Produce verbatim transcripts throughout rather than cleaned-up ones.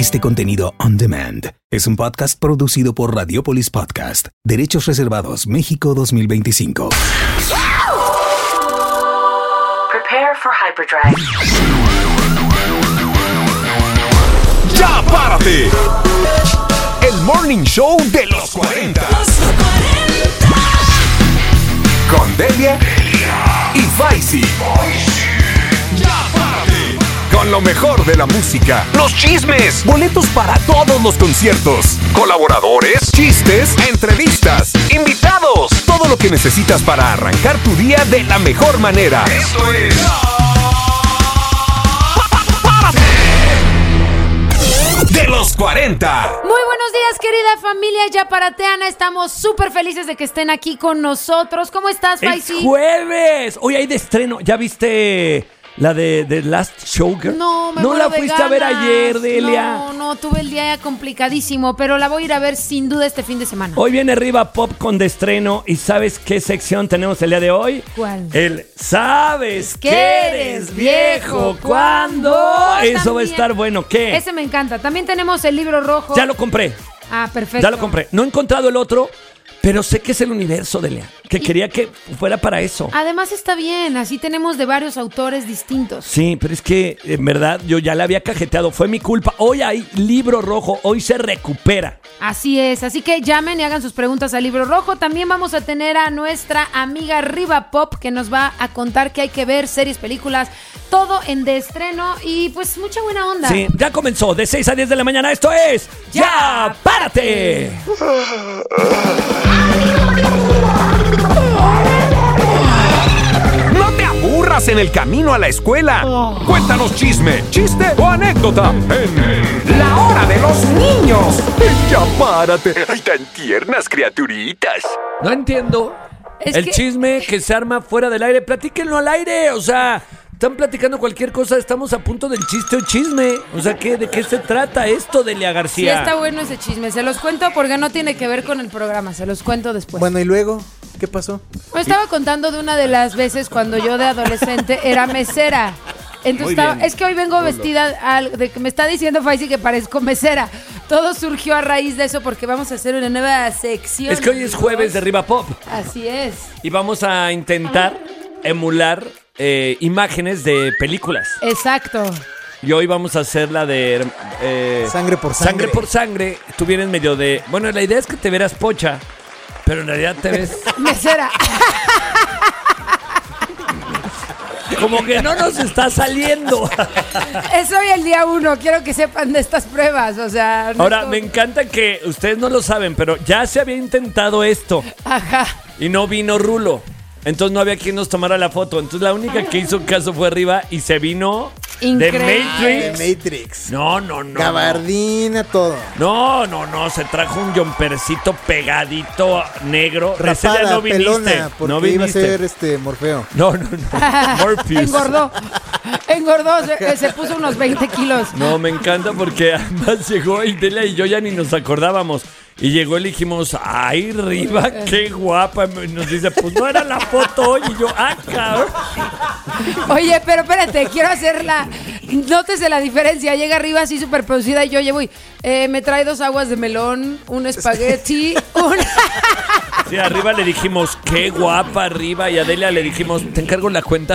Este contenido on demand es un podcast producido por Radiopolis Podcast. Derechos reservados México dos mil veinticinco. Prepare for hyperdrive. ¡Ya párate! El morning show de los cuarenta. Los cuarenta. Con Delia y Faisy. ¡Ya párate! Con lo mejor de la música, los chismes, boletos para todos los conciertos, colaboradores, chistes, entrevistas, invitados, todo lo que necesitas para arrancar tu día de la mejor manera. Esto es de los cuarenta. Muy buenos días, querida familia yaparateana. Estamos súper felices de que estén aquí con nosotros. ¿Cómo estás, Faisy? ¡Es jueves! Hoy hay de estreno. ¿Ya viste la de The Last Showgirl? No, me ¿No muero la de fuiste a ver ganas. ayer, Delia? No, no, tuve el día complicadísimo, pero la voy a ir a ver sin duda este fin de semana. Hoy viene Riva Pop con de estreno. ¿Y sabes qué sección tenemos el día de hoy? ¿Cuál? El ¿Sabes ¿Qué que eres viejo? ¿Cuándo? ¿Cuándo? Eso va a También. estar bueno. ¿Qué? Ese me encanta. También tenemos el libro rojo. Ya lo compré. Ah, perfecto. Ya lo compré. No he encontrado el otro, pero sé que es el universo, Delia. Que quería que fuera para eso. Además está bien, así tenemos de varios autores distintos. Sí, pero es que en verdad yo ya la había cajeteado. Fue mi culpa. Hoy hay libro rojo. Hoy se recupera. Así es, así que llamen y hagan sus preguntas al libro rojo. También vamos a tener a nuestra amiga Riva Pop, que nos va a contar que hay que ver series, películas, todo en de estreno y pues mucha buena onda. Sí, ya comenzó de seis a diez de la mañana. Esto es ¡Ya, ¡Ya párate! No te aburras en el camino a la escuela. Cuéntanos chisme, chiste o anécdota en La Hora de los Niños. ¡Ya párate! ¡Ay, tan tiernas criaturitas! No entiendo. Es el que- chisme que se arma fuera del aire. Platíquenlo al aire. O sea, están platicando cualquier cosa. Estamos a punto del chiste o chisme. O sea, ¿qué, ¿de qué se trata esto, Delia Sí, García? está bueno ese chisme. Se los cuento porque no tiene que ver con el programa. Se los cuento después. Bueno, ¿y luego? ¿Qué pasó? Me estaba contando de una de las veces cuando yo de adolescente era mesera. Entonces Muy estaba, bien. es que hoy vengo vestida al- de que me está diciendo Faisy que parezco mesera. Todo surgió a raíz de eso porque vamos a hacer una nueva sección. Es que hoy es jueves de Riva Pop. Así es. Y vamos a intentar emular eh, imágenes de películas. Exacto. Y hoy vamos a hacer la de... eh, Sangre por sangre. Sangre por sangre. Tú vienes medio de... Bueno, la idea es que te verás pocha, pero en realidad te ves... Mesera. Como que no nos está saliendo. Es hoy el día uno. Quiero que sepan de estas pruebas. O sea. no Ahora, es como- me encanta que ustedes no lo saben, pero ya se había intentado esto Ajá. y no vino Rulo. Entonces no había quien nos tomara la foto. Entonces la única que hizo caso fue arriba y se vino Increíble. de Matrix. De Matrix. No, no, no. Gabardina, todo. No, no, no. Se trajo un jumpercito pegadito negro. Reselia, Rapada, no viniste. pelona, porque no iba a viniste. ser este Morfeo. No, no, no. Morpheus. Engordó. Engordó. Se, se puso unos veinte kilos. No, me encanta porque además llegó y Delia y yo ya ni nos acordábamos. Y llegó y le dijimos, ay, Riva, qué guapa. Y nos dice, pues no era la foto hoy. Y yo, ah, cabrón. Oye, pero espérate, quiero hacerla. Nótese la diferencia. Llega arriba así súper producida y yo llevo y eh, me trae dos aguas de melón, un espagueti, un... Sí, arriba le dijimos, qué guapa, arriba. Y a Delia le dijimos, te encargo la cuenta.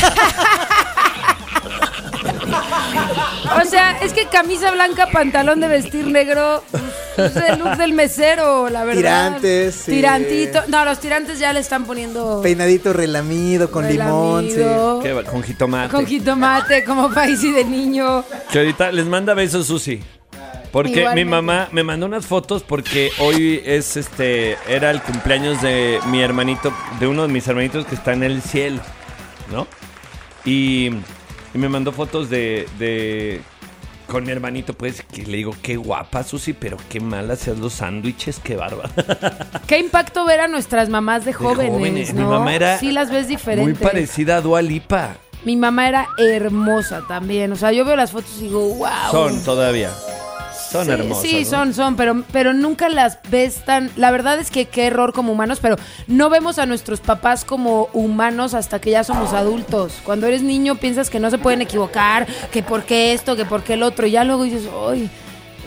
O sea, es que camisa blanca, pantalón de vestir negro, es el look del mesero, la verdad. Tirantes, sí. Tirantito. No, los tirantes ya le están poniendo Peinadito relamido con limón, sí. relamido, Qué va- con jitomate. con jitomate, como Faisy de niño. Que ahorita les manda besos, Susi. Porque Igualmente. mi mamá me mandó unas fotos porque hoy es este era el cumpleaños de mi hermanito, de uno de mis hermanitos que está en el cielo, ¿no? Y, y me mandó fotos de, de con mi hermanito, pues, que le digo, qué guapa, Susi, pero qué mal hacías los sándwiches, qué bárbara. Qué impacto ver a nuestras mamás de jóvenes, jóvenes. Mi ¿no? mamá era Sí las ves diferentes. Muy parecida a Dua Lipa. Mi mamá era hermosa también. O sea, yo veo las fotos y digo, wow. Son todavía. Son sí, hermosas. Sí, ¿no? son, son, pero, pero nunca las ves tan... La verdad es que qué error como humanos, pero no vemos a nuestros papás como humanos hasta que ya somos adultos. Cuando eres niño piensas que no se pueden equivocar, que por qué esto, que por qué el otro, y ya luego dices, ¡ay!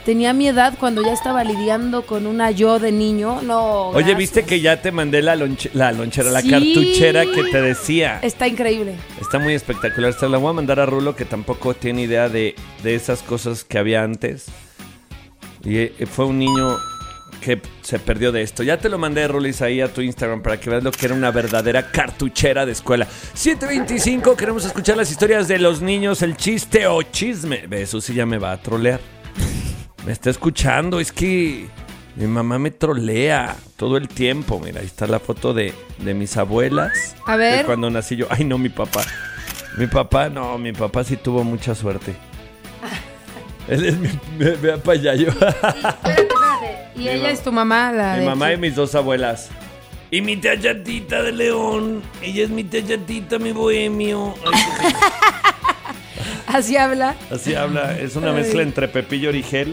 tenía mi edad cuando ya estaba lidiando con una yo de niño. No, Oye, gracias. ¿viste que ya te mandé la, lonche- la lonchera, la Sí. cartuchera que te decía? Está increíble. Está muy espectacular. Se la voy a mandar a Rulo, que tampoco tiene idea de, de esas cosas que había antes. Y eh, fue un niño que se perdió de esto. Ya te lo mandé, Rulis, ahí a tu Instagram para que veas lo que era una verdadera cartuchera de escuela. siete veinticinco, queremos escuchar las historias de los niños, el chiste o chisme. Ve, Susi ya me va a trolear. Me está escuchando, es que mi mamá me trolea todo el tiempo. Mira, ahí está la foto de, de mis abuelas. A ver. De cuando nací yo. Ay, no, mi papá. Mi papá, no, mi papá sí tuvo mucha suerte. Él es mi... Ve, vea para allá yo. Espérate, espérate. Y Mi ella mam- es tu mamá, la Mi de mamá aquí. y mis dos abuelas. Y mi tía Chatita de León. Ella es mi tía Chatita, mi bohemio. Ay, Así habla. así habla. Es una mezcla entre Pepillo y Origel.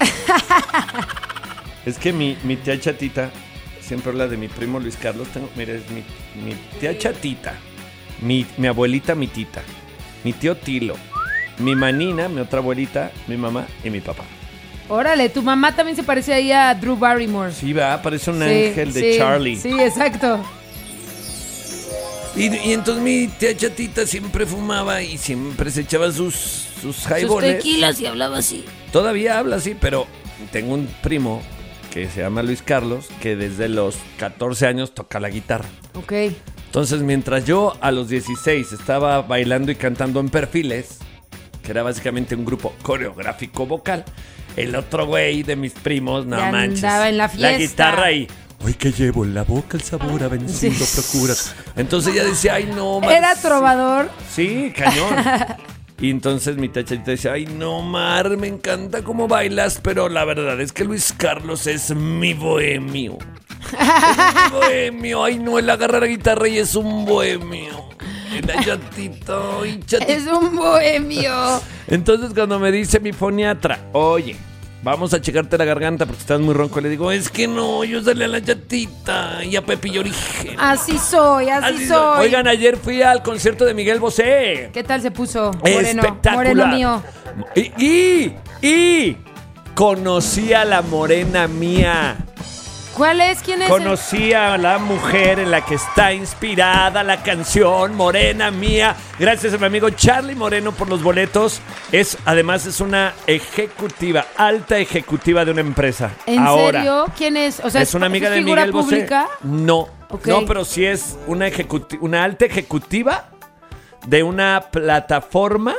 Es que mi, mi tía Chatita siempre habla de mi primo Luis Carlos. Tengo, mira, es mi, mi tía Chatita. Mi, mi abuelita, mi tita. Mi tío Tilo. Mi manina, mi otra abuelita, mi mamá y mi papá. Órale, tu mamá también se parece ahí a Drew Barrymore. Sí, va, parece un Sí, ángel de sí, Charlie. Sí, exacto. Y, y entonces mi tía Chatita siempre fumaba y siempre se echaba sus, sus Sus highballs. tequilas y hablaba así. Todavía habla así, pero tengo un primo que se llama Luis Carlos, que desde los catorce años toca la guitarra. Ok. Entonces, mientras yo a los dieciséis estaba bailando y cantando en Perfiles, que era básicamente un grupo coreográfico vocal, el otro güey de mis primos, no Ya manches, andaba en la fiesta. guitarra y... Hoy que llevo en la boca el sabor a vencido Sí. procuras. Entonces ella decía, ay no, Mar, Era sí". trovador. Sí, cañón. Y entonces mi tachatita decía, ay no, Mar, me encanta cómo bailas, pero la verdad es que Luis Carlos es mi bohemio. Es mi bohemio, ay no, él agarra la guitarra y es un bohemio. Y la chatita, ay chatita. Es un bohemio. Entonces cuando me dice mi foniatra, oye, vamos a checarte la garganta porque estás muy ronco, le digo, es que no, yo salí a la chatita y a Pepillo Origen. Así soy, así, Así soy. soy. Oigan, ayer fui al concierto de Miguel Bosé. ¿Qué tal se puso? Moreno, Espectacular. moreno mío. Y, y, y conocí a la morena mía. ¿Cuál es? ¿Quién es? Conocí a la mujer en la que está inspirada la canción Morena Mía. Gracias a mi amigo Charlie Moreno por los boletos. Es, además es una ejecutiva, alta ejecutiva de una empresa. ¿En Ahora, serio? ¿Quién es? O sea, ¿es una amiga de figura Miguel Bosé? pública? No, Ok. no, pero sí es una, ejecuti- una alta ejecutiva de una plataforma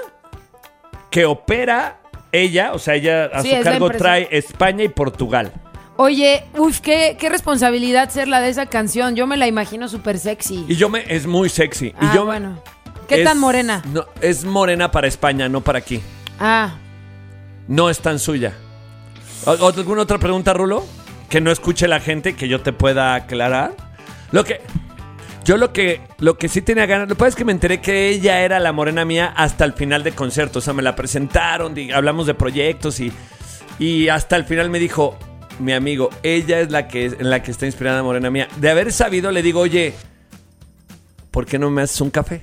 que opera ella, o sea, ella a Sí, su es la cargo empresa. trae España y Portugal. Oye, uf, qué, qué responsabilidad ser la de esa canción. Yo me la imagino súper sexy. Y yo me, es muy sexy. Ah, y yo, bueno. ¿Qué es- tan morena? No, es morena para España, no para aquí. Ah, No es tan suya. ¿O- o ¿Alguna otra pregunta, Rulo? Que no escuche la gente, que yo te pueda aclarar. Lo que... Yo lo que, lo que sí tenía ganas, lo que pasa es que me enteré que ella era la morena mía hasta el final de concierto. O sea, me la presentaron, di- hablamos de proyectos y, y hasta el final me dijo, mi amigo, ella es la que, en la que está inspirada morena mía. De haber sabido, le digo, oye, ¿por qué no me haces un café?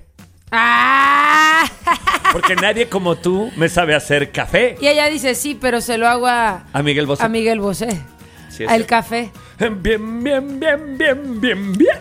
¡Ah! Porque nadie como tú me sabe hacer café. Y ella dice, sí, pero se lo hago a, A Miguel Bosé. a Miguel Bosé. Sí, es Al cierto. café. Bien, bien, bien, bien, bien, bien.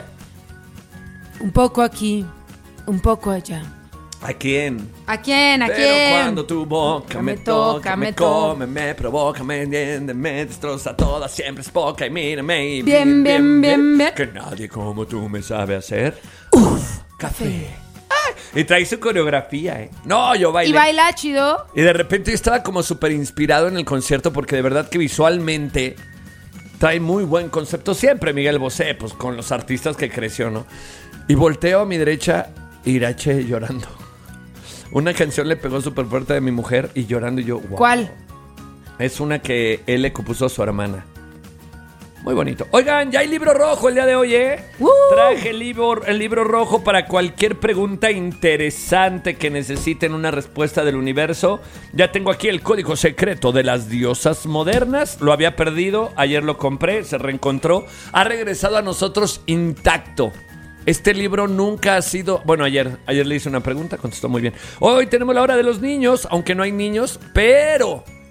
Un poco aquí, un poco allá. ¿A quién? ¿A quién? ¿A Pero quién? cuando tu boca me, Me toca, toca, me me toca. come, me provoca, me entiende, me destroza toda, siempre es poca y mírame y Bien, bien, bien, bien. Que nadie como tú me sabe hacer. Uf, café. Ay, y trae su coreografía, ¿eh? No, yo bailé. ¿Y baila chido? Y de repente yo estaba como súper inspirado en el concierto porque de verdad que visualmente trae muy buen concepto. Siempre Miguel Bosé, pues con los artistas que creció, ¿no? Y volteo a mi derecha, Irache llorando. Una canción le pegó súper fuerte de mi mujer y llorando y yo, wow. ¿Cuál? Es una que él le compuso a su hermana. Muy bonito. Oigan, ya hay libro rojo el día de hoy, ¿eh? ¡Uh! Traje el libro, el libro rojo para cualquier pregunta interesante que necesiten una respuesta del universo. Ya tengo aquí el código secreto de las diosas modernas. Lo había perdido, ayer lo compré, se reencontró. Ha regresado a nosotros intacto. Este libro nunca ha sido... Bueno, ayer, ayer le hice una pregunta, contestó muy bien. Hoy tenemos la hora de los niños, aunque no hay niños, pero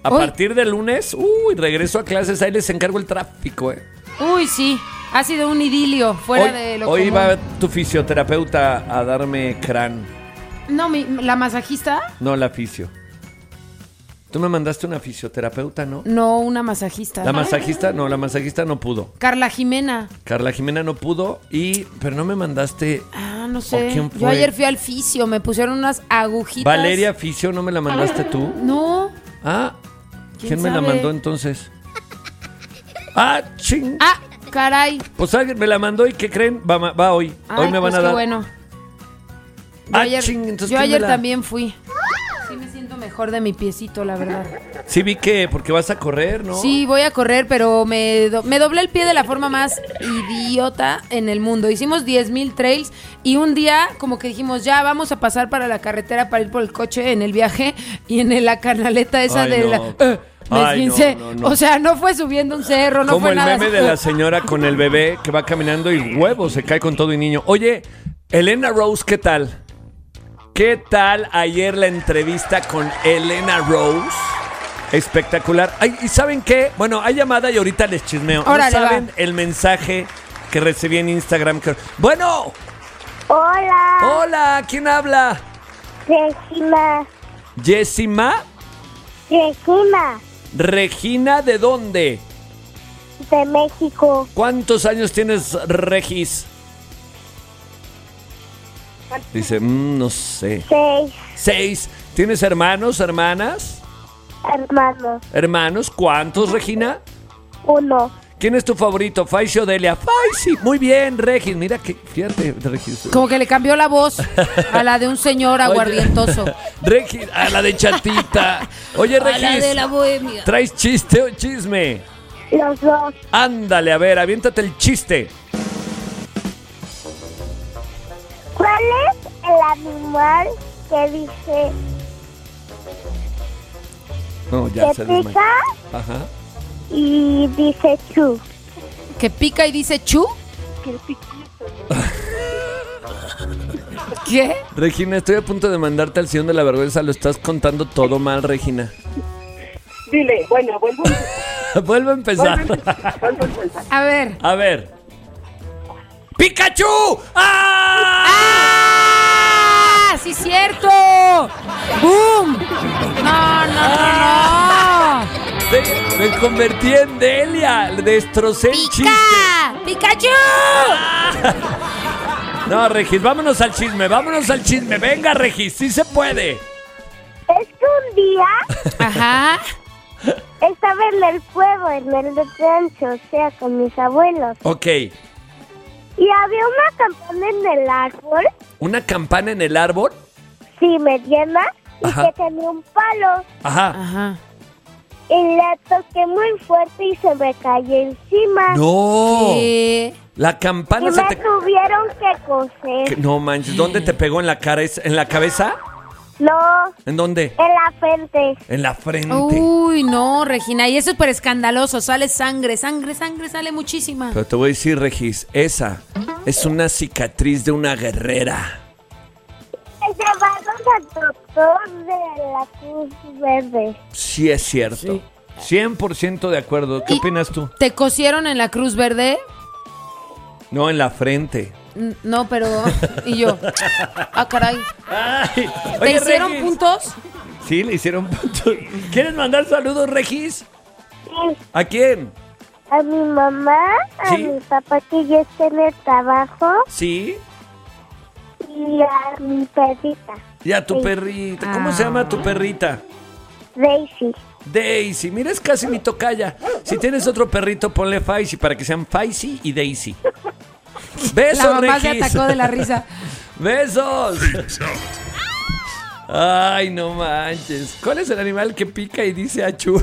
A Uy. partir del lunes, uy, regreso a clases, ahí les encargo el tráfico, ¿eh? Uy, sí. Ha sido un idilio fuera Hoy, de lo hoy común. va tu fisioterapeuta a darme crán. No, mi, la masajista. No, la fisio. Tú me mandaste una fisioterapeuta, ¿no? No, una masajista. La masajista, no, la masajista no pudo. Carla Jimena. Carla Jimena no pudo y... Pero no me mandaste... Ah, no ¿O sé. quién Yo fue? ayer fui al fisio, me pusieron unas agujitas. Valeria Fisio, ¿no me la mandaste tú? No. Ah, ¿Quién ¿quién me la sabe? mandó entonces? Ah, ching. Ah, caray. Pues alguien me la mandó y ¿qué creen? Va, ma- va hoy. Ay, hoy me van pues a qué dar... bueno. Yo Ah, ayer, ching, entonces, yo ¿quién me ayer la- también fui. Sí me siento mejor de mi piecito, la verdad. Sí vi que... Porque vas a correr, ¿no? Sí, voy a correr, pero me, do- me doblé el pie de la forma más idiota en el mundo. Hicimos diez mil trails y un día como que dijimos, ya vamos a pasar para la carretera para ir por el coche en el viaje y en la canaleta esa Ay, de no. la... eh, me Ay, no, esguincé. no, no. O sea, no fue subiendo un cerro, no Como fue el nada. meme de la señora con el bebé que va caminando y huevo, se cae con todo y niño. Oye, Elena Rose, ¿qué tal? ¿Qué tal ayer la entrevista con Elena Rose? Espectacular. Ay, ¿y saben qué? Bueno, hay llamada y ahorita les chismeo. ¿No Órale, saben va. el mensaje que recibí en Instagram? Que- Bueno, Hola, hola, ¿quién habla? Regina. ¿Jessima? Regina, ¿Regina de dónde? de México. ¿Cuántos años tienes, Regis? Dice, mm, no sé. Seis Seis. ¿Tienes hermanos, hermanas? hermanos. ¿Hermanos? ¿Cuántos, Regina? Uno. ¿Quién es tu favorito? Faisy o Delia. Faisy. Muy bien, Regis. Mira que, fíjate, Regis. Como que le cambió la voz a la de un señor aguardientoso. Regis, a la de chatita. Oye, A la Regis, de la bohemia. ¿traes chiste o chisme? Los dos. Ándale, a ver, aviéntate el chiste. ¿Cuál es el animal que dice No, ya que se desmayó. pica Ajá. y dice chu? Que pica y dice chu. ¿Qué? Regina, estoy a punto de mandarte al sillón de la vergüenza. Lo estás contando todo mal, Regina. Dile, bueno, vuelvo, Vuelvo a empezar. vuelvo a empezar. A ver. A ver. ¡Pikachu! ¡Ah! ¡Ah! ¡Sí, cierto! ¡Boom! No, no, no, no. Me, me convertí en Delia. Destrocé el chiste. ¡Pica! ¡Pikachu! No, Regis, vámonos al chisme. Vámonos al chisme. Venga, Regis, sí se puede. Es que un día Ajá. estaba en el pueblo, en el rancho, o sea, con mis abuelos. Ok. Y había una campana en el árbol, ¿Una campana en el árbol? sí, mediana, y Ajá. que tenía un palo. Ajá. Ajá. Y la toqué muy fuerte y se me cayó encima. No. ¿Qué? La Y campana se me te... tuvieron que coser. ¿Qué? No manches, ¿dónde te pegó? ¿En la cara? ¿En la cabeza? No, ¿En dónde? en la frente. En la frente. Uy, no, Regina. Y eso es súper escandaloso. Sale sangre, sangre, sangre, sale muchísima. Pero te voy a decir, Regis, esa es una cicatriz de una guerrera. Me llevaron al doctor de la Cruz Verde. Sí es cierto. Sí. cien por ciento de acuerdo. ¿Qué Y- opinas tú? ¿Te cosieron en la Cruz Verde? No, en la frente. N- No, pero... Y yo... Ah, caray. Ay, ¿Te oye, hicieron Regis. puntos? Sí, le hicieron puntos. ¿Quieres mandar saludos, Regis? Sí, ¿A quién? a mi mamá, a Sí. mi papá que ya está en el trabajo Sí. y a mi perrita, Y a tu Sí. perrita. ¿Cómo Ah. se llama tu perrita? Daisy. Daisy. Mira, es casi mi tocaya. Si tienes otro perrito, ponle Faisy para que sean Faisy y Daisy. Besos, La mamá se Regis. atacó de la risa. ¡Besos! Ay, no manches. ¿Cuál es el animal que pica y dice achú?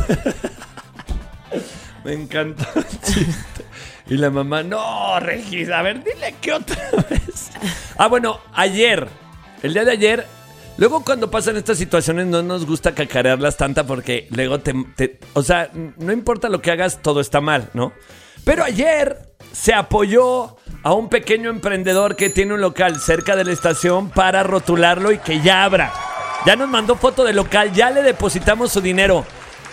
Me encantó el chiste. Y la mamá, no, Regis, a ver, dile que otra vez. Ah, bueno, ayer, el día de ayer, luego cuando pasan estas situaciones no nos gusta cacarearlas tanta porque luego te, te- o sea, no importa lo que hagas, todo está mal, ¿no? Pero ayer se apoyó a un pequeño emprendedor que tiene un local cerca de la estación para rotularlo y que ya abra. Ya nos mandó foto del local, ya le depositamos su dinero.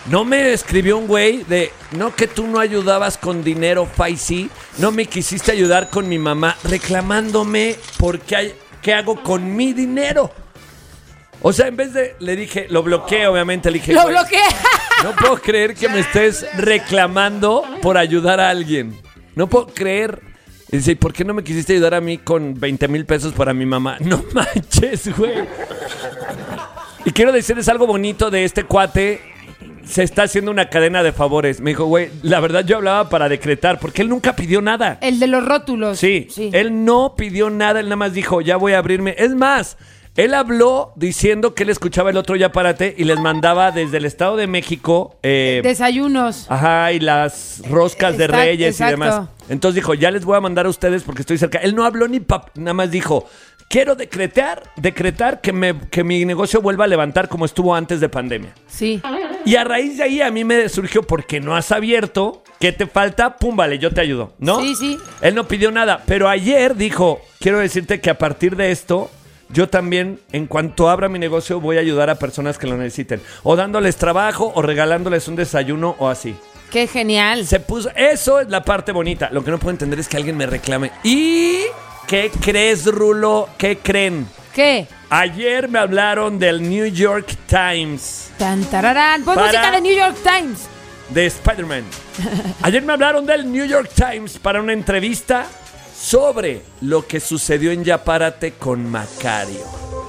No me escribió un güey de, no, que tú no ayudabas con dinero, Faisy. No me quisiste ayudar con mi mamá, reclamándome por qué, hay, qué hago con mi dinero. O sea, en vez de, le dije, lo bloqueé, obviamente, le dije, Lo güey, bloqueé. no puedo creer que me estés reclamando por ayudar a alguien. No puedo creer. Y dice, ¿por qué no me quisiste ayudar a mí con veinte mil pesos para mi mamá? No manches, güey. Y quiero decirles algo bonito de este cuate. Se está haciendo una cadena de favores. Me dijo, güey, la verdad yo hablaba para decretar, porque él nunca pidió nada. El de los rótulos. Sí, sí. Él no pidió nada, él nada más dijo, ya voy a abrirme. Es más, él habló diciendo que él escuchaba el otro Ya Párate y les mandaba desde el Estado de México. Eh, Desayunos. Ajá, y las roscas de Está- Reyes exacto. y demás. Entonces dijo, ya les voy a mandar a ustedes porque estoy cerca. Él no habló ni pap, nada más dijo, quiero decretar, decretar que, me, que mi negocio vuelva a levantar como estuvo antes de pandemia. Sí. Y a raíz de ahí a mí me surgió, porque no has abierto, ¿qué te falta? Pum, vale, yo te ayudo, ¿no? Sí, sí. Él no pidió nada, pero ayer dijo, quiero decirte que a partir de esto, yo también, en cuanto abra mi negocio, voy a ayudar a personas que lo necesiten. O dándoles trabajo, o regalándoles un desayuno, o así. Qué genial. Se puso, eso es la parte bonita. Lo que no puedo entender es que alguien me reclame. ¿Y qué crees, Rulo? ¿Qué creen? ¿Qué? Ayer me hablaron del New York Times. Tan, tararán. Pon Para- música de New York Times. De Spider-Man. Ayer me hablaron del New York Times para una entrevista sobre lo que sucedió en Ya Párate con Macario.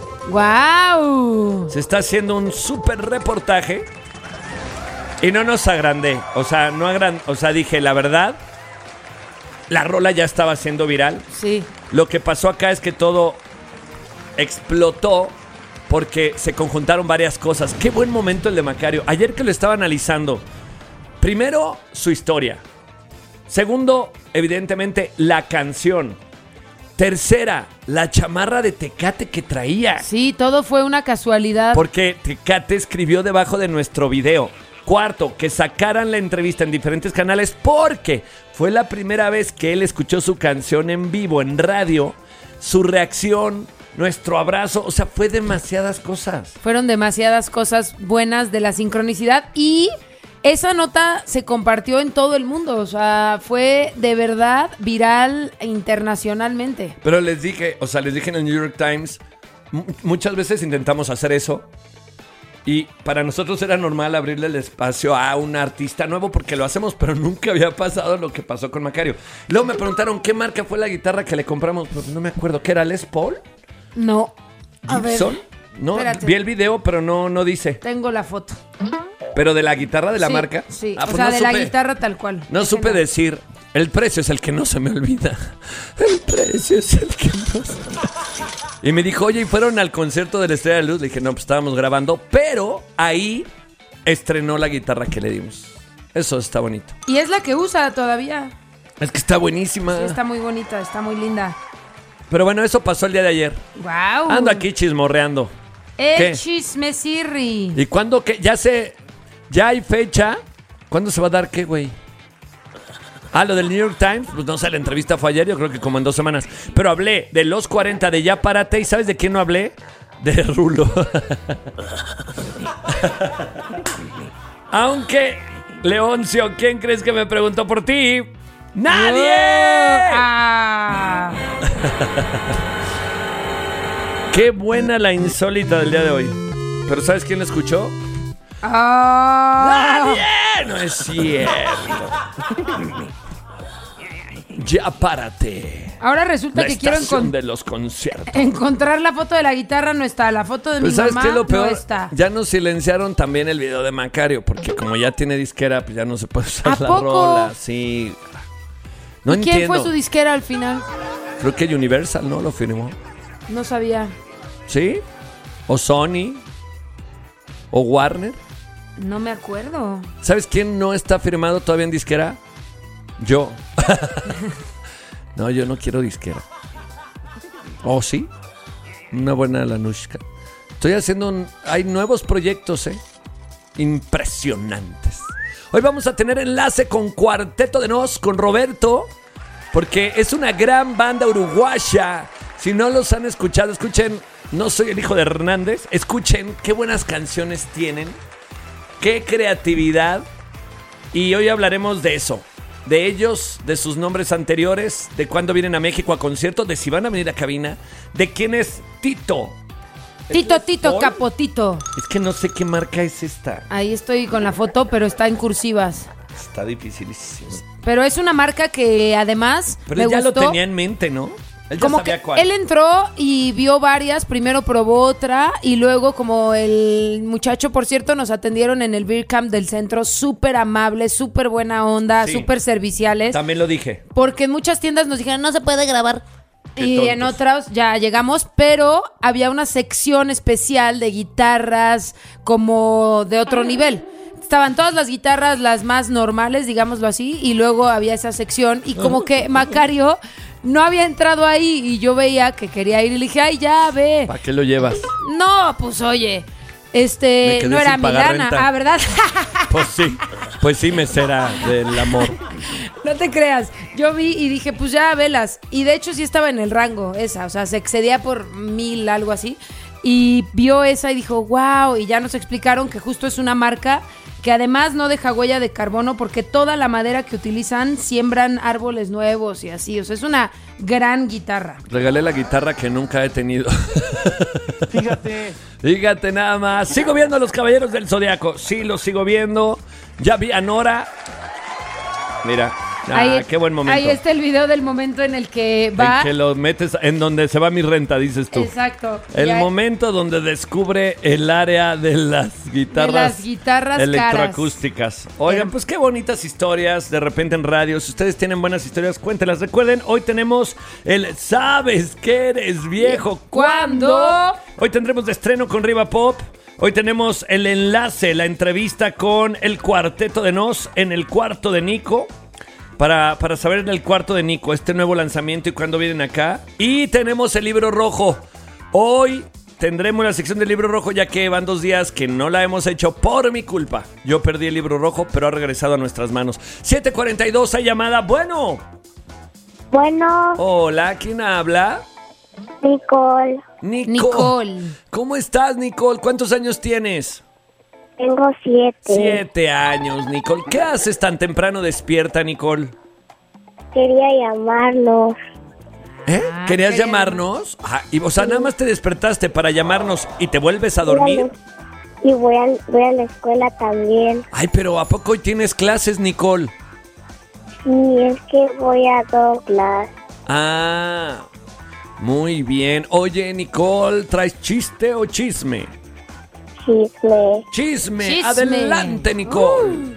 ¡Wow! Se está haciendo un súper reportaje y no nos agrandé. O sea, no agran- o sea, dije, la verdad, la rola ya estaba siendo viral. Sí. Lo que pasó acá es que todo explotó porque se conjuntaron varias cosas. Qué buen momento el de Macario. Ayer que lo estaba analizando, primero, su historia. Segundo, evidentemente, la canción. Tercera, la chamarra de Tecate que traía. Sí, todo fue una casualidad. Porque Tecate escribió debajo de nuestro video. Cuarto, que sacaran la entrevista en diferentes canales porque fue la primera vez que él escuchó su canción en vivo, en radio. Su reacción, nuestro abrazo, o sea, fue demasiadas cosas. Fueron demasiadas cosas buenas de la sincronicidad y esa nota se compartió en todo el mundo. O sea, fue de verdad viral internacionalmente. Pero les dije, o sea, les dije en el New York Times, m- muchas veces intentamos hacer eso y para nosotros era normal abrirle el espacio a un artista nuevo porque lo hacemos, pero nunca había pasado lo que pasó con Macario. Luego me preguntaron qué marca fue la guitarra que le compramos, pues no me acuerdo, ¿qué era? ¿Les Paul? No. A ver, ¿Gibson? No, espérate. vi el video, pero no, no dice. tengo la foto. ¿Pero de la guitarra de la Sí, marca? Sí, Ah, o pues sea, no de la supe. guitarra tal cual. No Ese supe decir, el precio es el que no se me olvida. El precio es el que no se me olvida. Y me dijo, oye, ¿y fueron al concierto de la Estrella de Luz? Le dije, no, pues estábamos grabando, pero ahí estrenó la guitarra que le dimos. Eso está bonito. Y es la que usa todavía. Es que está buenísima. Sí, está muy bonita, está muy linda. Pero bueno, eso pasó el día de ayer. ¡Wow! Ando aquí chismorreando. El ¿Qué? chismecirri. ¿Y cuándo que ya se ya hay fecha? ¿Cuándo se va a dar qué, güey? Ah, lo del New York Times, pues no sé, la entrevista fue ayer, yo creo que como en dos semanas. Pero hablé de los cuarenta de Ya Párate, ¿y sabes de quién no hablé? De Rulo. Aunque, Leoncio, ¿quién crees que me preguntó por ti? ¡Nadie! Ah. Qué buena la insólita del día de hoy. Pero ¿sabes quién la escuchó? Ah. ¡Nadie! No es cierto. Ya Párate. Ahora resulta La que quiero estación encon- de los conciertos. encontrar la foto de la guitarra, no está. La foto de Pero mi ¿sabes mamá qué es lo peor? no está. Ya nos silenciaron también el video de Macario, porque como ya tiene disquera, pues ya no se puede usar ¿A la poco? rola. Sí. No ¿Y quién entiendo. fue su disquera al final? Creo que Universal, ¿no? Lo firmó. No sabía. ¿Sí? ¿O Sony? ¿O Warner? No me acuerdo. ¿Sabes quién no está firmado todavía en disquera? Yo. No, yo no quiero disquera. ¿Oh, sí? Una buena Lanushka. Estoy haciendo un... Hay nuevos proyectos, ¿eh? Impresionantes. Hoy vamos a tener enlace con Cuarteto de Nos, con Roberto, porque es una gran banda uruguaya. Si no los han escuchado, escuchen No soy el hijo de Hernández. Escuchen qué buenas canciones tienen. qué creatividad. Y hoy hablaremos de eso. De ellos, de sus nombres anteriores, de cuándo vienen a México a concierto, de si van a venir a cabina, de quién es Tito. Tito, ¿Es Tito, Paul? Capotito. Es que no sé qué marca es esta. Ahí estoy con la foto, pero está en cursivas. Está dificilísimo. Pero es una marca que además Pero me él ya gustó. lo tenía en mente, ¿no? Él ya Como sabía que cuál. él entró y vio varias, primero probó otra y luego como el muchacho, por cierto, nos atendieron en el Beer Camp del centro, súper amables, súper buena onda, Sí. súper serviciales, También lo dije. porque en muchas tiendas nos dijeron no se puede grabar. Qué Y en tontos. otras ya llegamos, pero había una sección especial de guitarras como de otro nivel. Estaban todas las guitarras, las más normales, digámoslo así, y luego había esa sección y como que Macario no había entrado ahí y yo veía que quería ir y le dije, ay, ya, ve. ¿Para qué lo llevas? No, pues oye, Me este, quedé no era sin pagar Milana, renta. ah, ¿verdad? Pues sí, pues sí, mesera del amor. No te creas, yo vi y dije, pues ya, velas. Y de hecho sí estaba en el rango esa, o sea, se excedía por mil, algo así. Y vio esa y dijo, wow, y ya nos explicaron que justo es una marca que además no deja huella de carbono porque toda la madera que utilizan siembran árboles nuevos y así, o sea, es una gran guitarra. Regalé la guitarra que nunca he tenido. Fíjate. Fíjate nada más. Sigo viendo a los Caballeros del Zodiaco. Sí, los sigo viendo. Ya vi a Nora. Mira. Ah, ahí, qué buen momento. Ahí está el video del momento en el que va. En que lo metes en donde se va mi renta, dices tú. Exacto. El Ya- momento donde descubre el área de las guitarras, De las guitarras electroacústicas. Oigan, Em- pues qué bonitas historias de repente en radio. Si ustedes tienen buenas historias, cuéntelas. Recuerden, hoy tenemos el ¿Sabes que eres viejo? ¿Cuándo? Hoy tendremos de estreno con Riva Pop. Hoy tenemos el enlace, la entrevista con el Cuarteto de Nos en el cuarto de Nico. Para, para saber en el cuarto de Nico este nuevo lanzamiento y cuándo vienen acá. Y tenemos el libro rojo. Hoy tendremos la sección del libro rojo, ya que van dos días que no la hemos hecho por mi culpa. Yo perdí el libro rojo, pero ha regresado a nuestras manos. siete cuarenta y dos, hay llamada. Bueno. Bueno, Hola, ¿quién habla? Nicole, Nico. Nicole. ¿Cómo estás, Nicole? ¿Cuántos años tienes? tengo siete. Siete años, Nicole. ¿Qué haces tan temprano despierta, Nicole? Quería llamarlos. ¿Eh? Ah, ¿Querías quería- llamarnos? Ah, y, o sea, nada más te despertaste para llamarnos y te vuelves a dormir. Y voy a, voy a la escuela también. Ay, pero ¿a poco hoy tienes clases, Nicole? Sí, es que voy a Douglas. Ah, muy bien. Oye, Nicole, ¿traes chiste o chisme? Chisme. Chisme, Chisme. adelante, Nicole.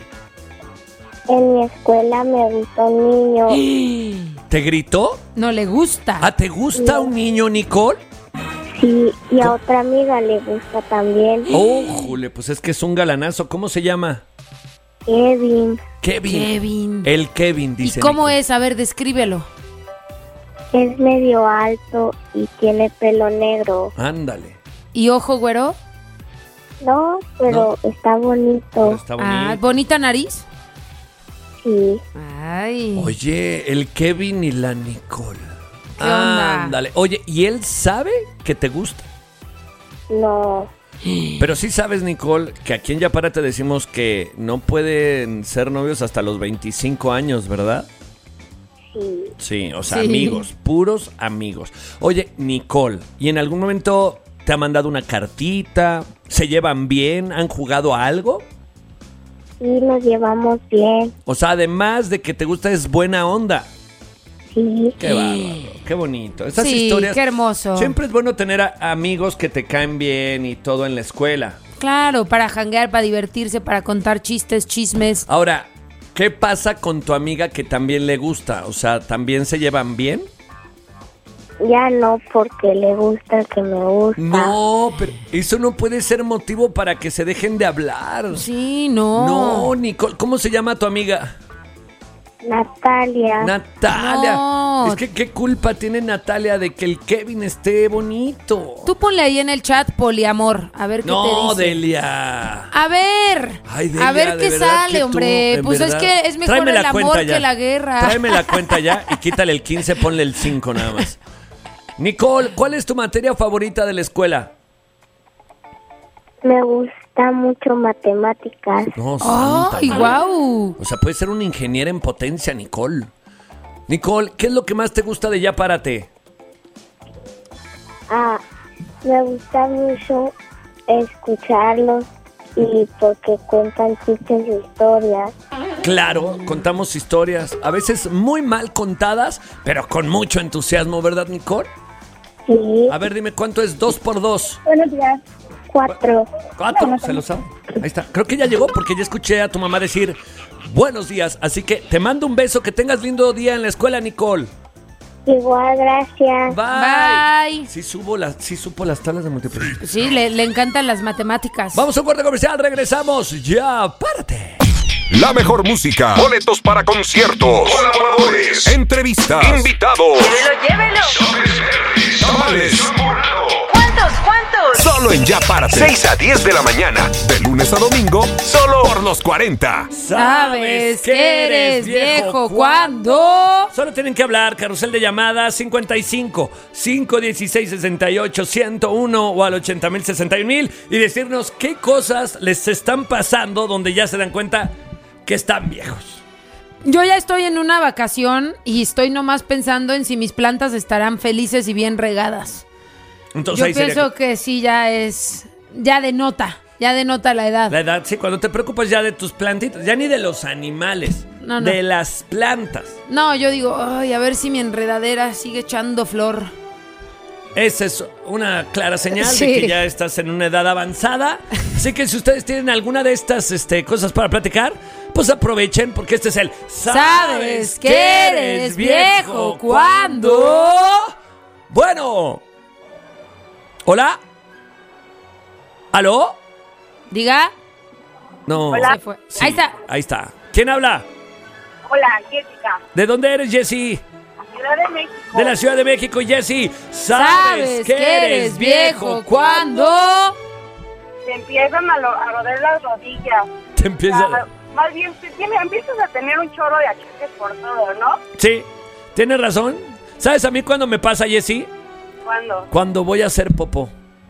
En mi escuela me gustó un niño. ¿Te gritó? No le gusta. ¿Ah, te gusta un niño, Nicole? Sí, y a otra amiga le gusta también. Oh, jule, pues es que es un galanazo. ¿Cómo se llama? Kevin. Kevin. Kevin. El Kevin, ¿Y dice. cómo Nicole. es? A ver, descríbelo. Es medio alto y tiene pelo negro. Ándale. ¿Y ojo, güero? No, pero está bonito. Pero está bonito. Ah, bonita nariz. Sí. Ay. Oye, el Kevin y la Nicole. ¿Qué onda? Ándale. Oye, ¿y él sabe que te gusta? No. Pero sí sabes, Nicole, que aquí en Yapara te decimos que no pueden ser novios hasta los veinticinco años, ¿verdad? Sí. Sí, o sea, Sí. amigos, puros amigos. Oye, Nicole, ¿y en algún momento te ha mandado una cartita? ¿Se llevan bien? ¿Han jugado a algo? Sí, nos llevamos bien. O sea, además de que te gusta, es buena onda. Sí. Qué bárbaro, qué bonito. Estas Sí, historias. qué hermoso. Siempre es bueno tener a- amigos que te caen bien y todo en la escuela. Claro, para janguear, para divertirse, para contar chistes, chismes. Ahora, ¿qué pasa con tu amiga que también le gusta? O sea, ¿también se llevan bien? Ya no, porque le gusta el que me gusta. No, pero eso no puede ser motivo para que se dejen de hablar. Sí, no. No, Nicole, ¿cómo se llama tu amiga? Natalia. Natalia. No. Es que qué culpa tiene Natalia de que el Kevin esté bonito. Tú ponle ahí en el chat poliamor, a ver qué te No, dice. Delia. A ver, Ay, Delia, a ver de qué verdad sale, que tú, hombre. en Pues verdad. es que es mejor Tráeme el la amor cuenta ya. que la guerra. Tráeme la cuenta ya y quítale el quince, ponle el cinco nada más. Nicole, ¿cuál es tu materia favorita de la escuela? Me gusta gusta mucho matemáticas. No, santa ¡Ay, madre. guau! O sea, puede ser una ingeniera en potencia, Nicole. Nicole, ¿qué es lo que más te gusta de Ya Párate? Ah, me gusta mucho escucharlos y porque cuentan chistes y historias. Claro, contamos historias, a veces muy mal contadas, pero con mucho entusiasmo, ¿verdad, Nicole? Sí. A ver, dime, ¿cuánto es dos por dos? Buenos días. Cuatro. Cuatro, se lo sabe. Ahí está. Creo que ya llegó porque ya escuché a tu mamá decir buenos días. Así que te mando un beso. Que tengas lindo día en la escuela, Nicole. Igual, gracias. Bye. Bye. Sí, subo las, sí supo las tablas de multiplicación. Sí, le, le encantan las matemáticas. Vamos a un corte comercial. Regresamos. Ya, párate. La mejor música. Boletos para conciertos. Colaboradores. Entrevistas. Invitados. Llévelo, llévelo. Tamales. ¿Cuántos, cuántos? Solo en Ya Párate. seis a diez de la mañana. De lunes a domingo. Solo por los cuarenta. ¿Sabes que eres viejo cuando? Solo tienen que hablar, carrusel de llamadas cincuenta y cinco, cinco dieciséis, sesenta y ocho, ciento uno o al ochenta mil, sesenta y un mil y decirnos qué cosas les están pasando donde ya se dan cuenta que están viejos. Yo ya estoy en una vacación y estoy nomás pensando en si mis plantas estarán felices y bien regadas. Entonces Yo ahí sería pienso que sí, ya es... Ya denota, ya denota la edad. la edad, sí, cuando te preocupas ya de tus plantitas, ya ni de los animales, No, no. de las plantas. No, yo digo, ay, a ver si mi enredadera sigue echando flor. Esa es una clara señal Sí. de que ya estás en una edad avanzada. Así que si ustedes tienen alguna de estas este, cosas para platicar, pues aprovechen porque este es el ¿Sabes que eres viejo cuando? Bueno. ¿Hola? ¿Aló? Diga. No. Se fue. Sí, Ahí está. Ahí está. ¿Quién habla? Hola, Jessica. ¿De dónde eres, Jessie? Ciudad de México. De la Ciudad de México, Jessie. ¿Sabes que eres viejo cuando? Te empiezan a, lo, a roder las rodillas. Te empieza... Ah, más bien, te tiene, empiezas a tener un chorro de achaques por todo, ¿no? Sí, tienes razón. ¿Sabes a mí cuándo me pasa, Jessie? ¿Cuándo? Cuando voy a hacer popó.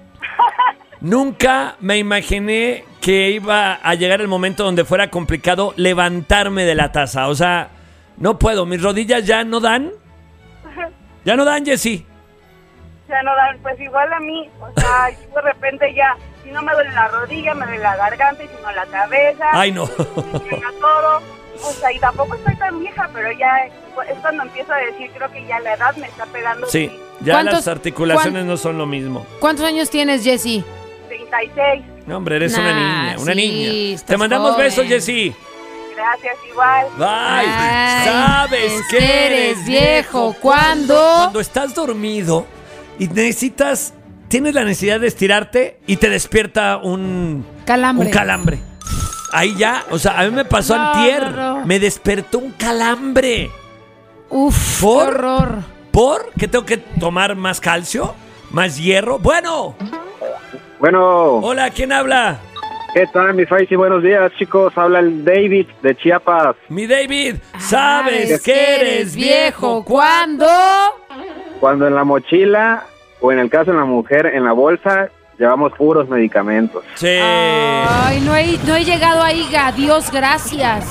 Nunca me imaginé que iba a llegar el momento donde fuera complicado levantarme de la taza. O sea, no puedo. Mis rodillas ya no dan. Ya no dan, Jessie. Ya no dan, pues igual a mí, o sea, de repente ya, si no me duele la rodilla, me duele la garganta y si no la cabeza. Ay, no. Me llega todo. O sea, y tampoco estoy tan vieja, pero ya es cuando empiezo a decir, creo que ya la edad me está pegando. Sí, ya ¿Cuántos- las articulaciones cuán- no son lo mismo. ¿Cuántos años tienes, Jessie? treinta y seis. No, hombre, eres una Nah, niña, una sí, niña. estás Te mandamos joven. besos, Jessie. Gracias, igual. Bye. Ay, ¿Sabes es que que eres eres viejo viejo cuando? cuando? Cuando estás dormido y necesitas, tienes la necesidad de estirarte y te despierta un Calambre. Un calambre. Ahí ya, o sea, a mí me pasó No, antier. no, no. Me despertó un calambre. Uf, ¿Por? qué horror. ¿Por qué tengo que tomar más calcio? ¿Más hierro? Bueno. Bueno, Hola, ¿quién habla? ¿qué tal, mi Faisy? Buenos días, chicos. Habla el David de Chiapas. Mi David, ¿sabes que eres viejo cuando? Cuando en la mochila, o en el caso de la mujer, en la bolsa, llevamos puros medicamentos. Sí. Ay, no he, no he llegado ahí, a Dios gracias.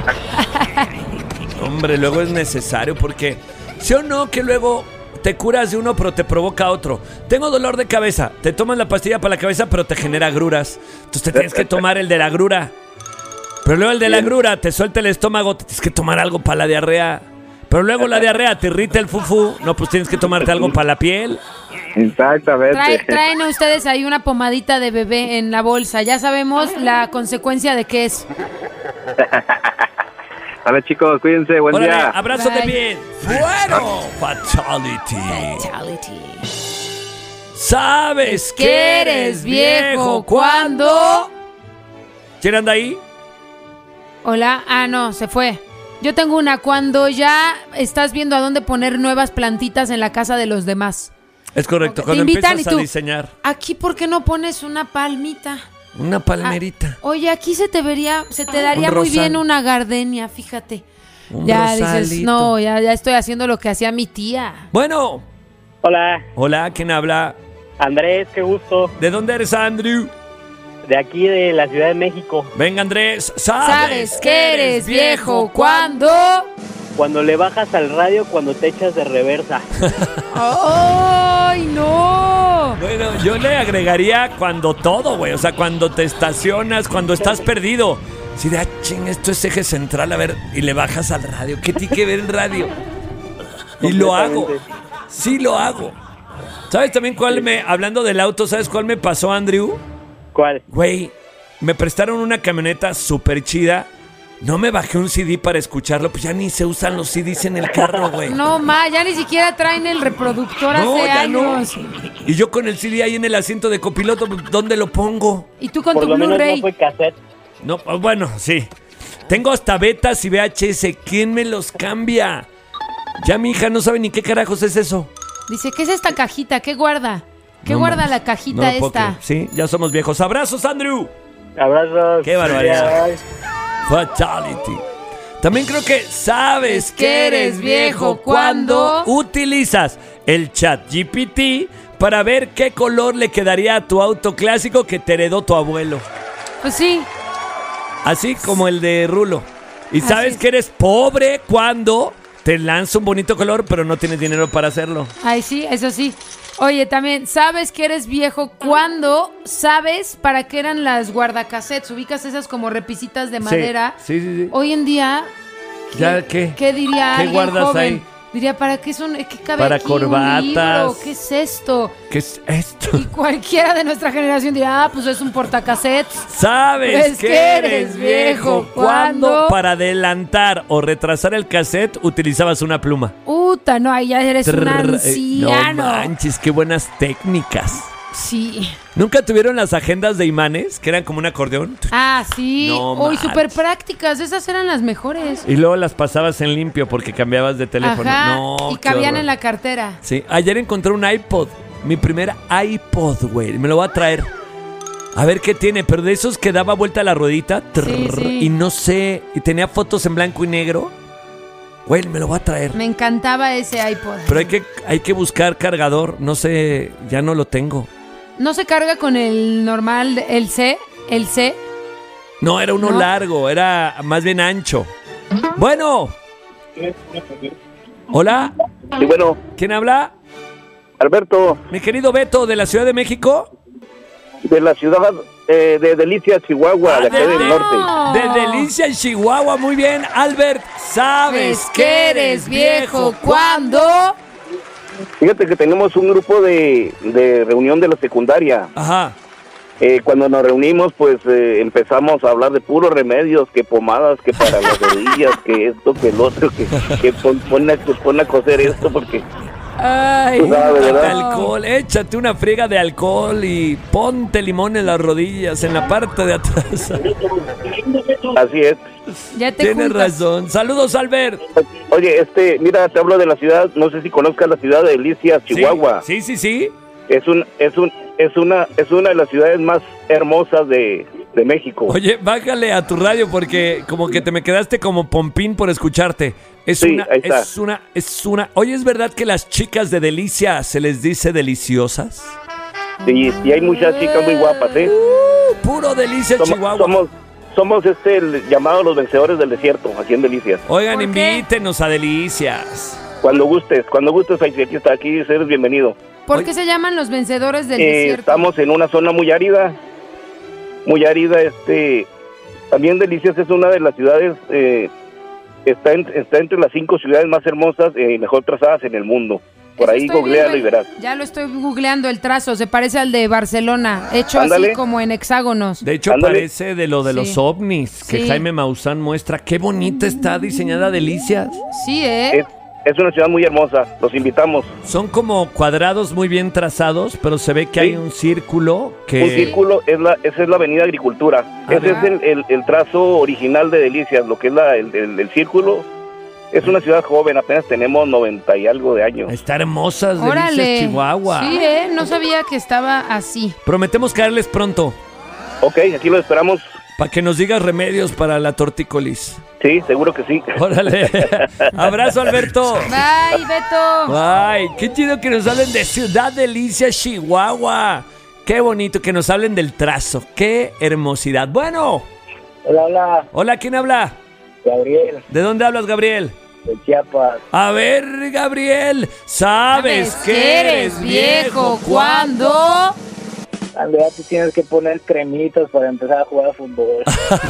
Hombre, luego es necesario porque, ¿sí o no que luego te curas de uno pero te provoca otro? Tengo dolor de cabeza, te tomas la pastilla para la cabeza pero te genera agruras. Entonces te tienes que tomar el de la agrura. Pero luego el de la agrura te suelta el estómago, te tienes que tomar algo para la diarrea. Pero luego la diarrea te irrita el fufú, no, pues tienes que tomarte algo para la piel. Exactamente. Trae- traen a ustedes ahí una pomadita de bebé en la bolsa. Ya sabemos la consecuencia de qué es. A ver, chicos, cuídense. Buen Órale, día. abrazo de Bye. bien. Bueno, fatality. Fatality. ¿Sabes que eres viejo cuando? ¿Quién anda ahí? Hola, ah, no, se fue. Yo tengo una, cuando ya estás viendo a dónde poner nuevas plantitas en la casa de los demás. Es correcto, Ok, cuando te invitan empiezas y tú, a diseñar Aquí, ¿por qué no pones una palmita? una palmerita. Oye, aquí se te vería, se te daría Un muy rosal. bien una gardenia, fíjate. Un ya dices, rosalito. no, ya, ya estoy haciendo lo que hacía mi tía. Bueno, Hola, hola, ¿quién habla? Andrés, qué gusto. ¿De dónde eres, Andrew? de aquí de la Ciudad de México. Venga, Andrés. ¿Sabes que eres viejo cuando? Cuando le bajas al radio, cuando te echas de reversa. ¡Ay, no! Bueno, yo le agregaría cuando todo, güey. O sea, cuando te estacionas, cuando estás perdido. Si de, ah, ching, esto es eje central, a ver, y le bajas al radio. ¿Qué tiene que ver el radio? Y lo hago. Sí lo hago. ¿Sabes también cuál me, hablando del auto, ¿sabes cuál me pasó, Andrew? ¿Cuál? Güey, me prestaron una camioneta súper chida. No me bajé un C D para escucharlo, pues ya ni se usan los C Ds en el carro, güey. No, ma, ya ni siquiera traen el reproductor No, hace ya años. no. Y yo con el C D ahí en el asiento de copiloto, ¿dónde lo pongo? Y tú con Por tu lo menos no Blu-ray. fue cassette. No, bueno, sí. Tengo hasta betas y V H S. ¿Quién me los cambia? Ya mi hija no sabe ni qué carajos es eso. Dice, ¿qué es esta cajita? ¿Qué guarda? ¿Qué No guarda mames. la cajita No lo puedo esta? creer. Sí, ya somos viejos. ¡Abrazos, Andrew! Abrazos. ¡Qué barbaridad! Bye. Fatality. También creo que sabes Es que eres viejo cuando cuando utilizas el chat G P T para ver qué color le quedaría a tu auto clásico que te heredó tu abuelo. Pues sí. Así como el de Rulo. Y Así sabes es. que eres pobre cuando te lanza un bonito color, pero no tienes dinero para hacerlo. Ay, sí, eso sí. Oye, también, ¿sabes que eres viejo cuando sabes para qué eran las guardacassettes? Ubicas esas como repisitas de madera. Sí, sí, sí. Hoy en día, ¿qué, ¿Ya qué? ¿qué diría ¿Qué alguien guardas joven? ahí? Diría, ¿para qué son? ¿Qué cabe Para aquí? ¿Un corbatas. libro? ¿Qué es esto? ¿Qué es esto? Y cualquiera de nuestra generación dirá, ah, pues es un portacassettes. ¿Sabes Pues que que eres eres viejo viejo cuando cuando para adelantar o retrasar el cassette utilizabas una pluma? Puta, no, ahí ya eres un Trrr, eh, anciano. No manches, qué buenas técnicas. Sí. ¿Nunca tuvieron las agendas de imanes que eran como un acordeón? Ah, sí. No Uy, manches. súper prácticas. Esas eran las mejores. Y luego las pasabas en limpio porque cambiabas de teléfono. Ajá. No, y qué cabían horror. en la cartera. Sí, ayer encontré un iPod. Mi primer iPod, güey. Me lo voy a traer. A ver qué tiene, pero de esos que daba vuelta a la ruedita. Trrr, sí. Y no sé, y tenía fotos en blanco y negro. Güey, me lo voy a traer. Me encantaba ese iPod. Pero hay que, hay que buscar cargador. No sé, ya no lo tengo. ¿No se carga con el normal, el C? ¿El C? No, era uno No. largo, era más bien ancho. Bueno. Hola. Sí, bueno, ¿Quién habla? Alberto, Mi querido Beto, de la Ciudad de México. de la ciudad eh, de Delicias, Chihuahua, de acá de, del norte. de Delicia, en Chihuahua. Muy bien, Albert. ¿Sabes Pues que eres viejo cuando? Fíjate que tenemos un grupo de, de reunión de la secundaria. Ajá. Eh, cuando nos reunimos, pues eh, empezamos a hablar de puros remedios, que pomadas, que para las rodillas, que esto, que el otro, que, que pon, pon, a, que pon a coser esto, porque Ay, tú sabes, De ¿verdad? alcohol, échate una friega de alcohol y ponte limón en las rodillas, en la parte de atrás. Así es. ya te Tienes juntas. razón. Saludos, Albert. Oye, este, mira, te hablo de la ciudad, no sé si conozcas la ciudad de Delicias, Chihuahua. Sí, sí, sí. sí. Es un, es un, es una, es una de las ciudades más hermosas de, de México. Oye, bájale a tu radio porque como que te me quedaste como pompín por escucharte. Es Sí, una, ahí está. es una, es una. Oye, ¿es verdad que las chicas de Delicia se les dice deliciosas? Sí, y hay muchas chicas muy guapas, ¿eh? Uh, puro Delicia, Somos, Chihuahua. somos, somos este, el llamado los vencedores del desierto, aquí en Delicias. Oigan, ¿Por qué? invítenos a Delicias. Cuando gustes, cuando gustes, aquí aquí está, aquí eres bienvenido. ¿Por Oye. qué se llaman los vencedores del Eh, desierto? estamos en una zona muy árida, muy árida, este, también Delicias es una de las ciudades, eh, está, en- está entre las cinco ciudades más hermosas y mejor trazadas en el mundo. Por Eso ahí estoy googlealo viendo, y verás. Ya lo estoy googleando el trazo, se parece al de Barcelona, hecho Ándale. así como en hexágonos. De hecho, Ándale. parece de lo de Sí. los ovnis que Sí. Jaime Maussan muestra. Qué bonita está diseñada Delicias. Sí, ¿eh? Es, es una ciudad muy hermosa, los invitamos. Son como cuadrados muy bien trazados, pero se ve que Sí. hay un círculo que... Un círculo, es la, esa es la avenida Agricultura. Ah, Ese es el, el- el trazo original de Delicias, lo que es la, el, el- el círculo. Es una ciudad joven, apenas tenemos noventa y algo de años. Está hermosas Delicias, Órale. Chihuahua. Sí, ¿eh? No sabía que estaba así. Prometemos caerles pronto Ok, aquí lo esperamos. para que nos digas remedios para la tortícolis. Sí, seguro que sí. Órale. Abrazo, Alberto. Bye, Beto. Ay, qué chido que nos hablen de Ciudad Delicia, Chihuahua. Qué bonito que nos hablen del trazo. Qué hermosidad. Bueno. Hola, hola. Hola, ¿quién habla? Gabriel. ¿De dónde hablas, Gabriel? De Chiapas. A ver, Gabriel, ¿sabes que eres viejo cuando? Cuando ya te tienes que poner cremitos para empezar a jugar fútbol.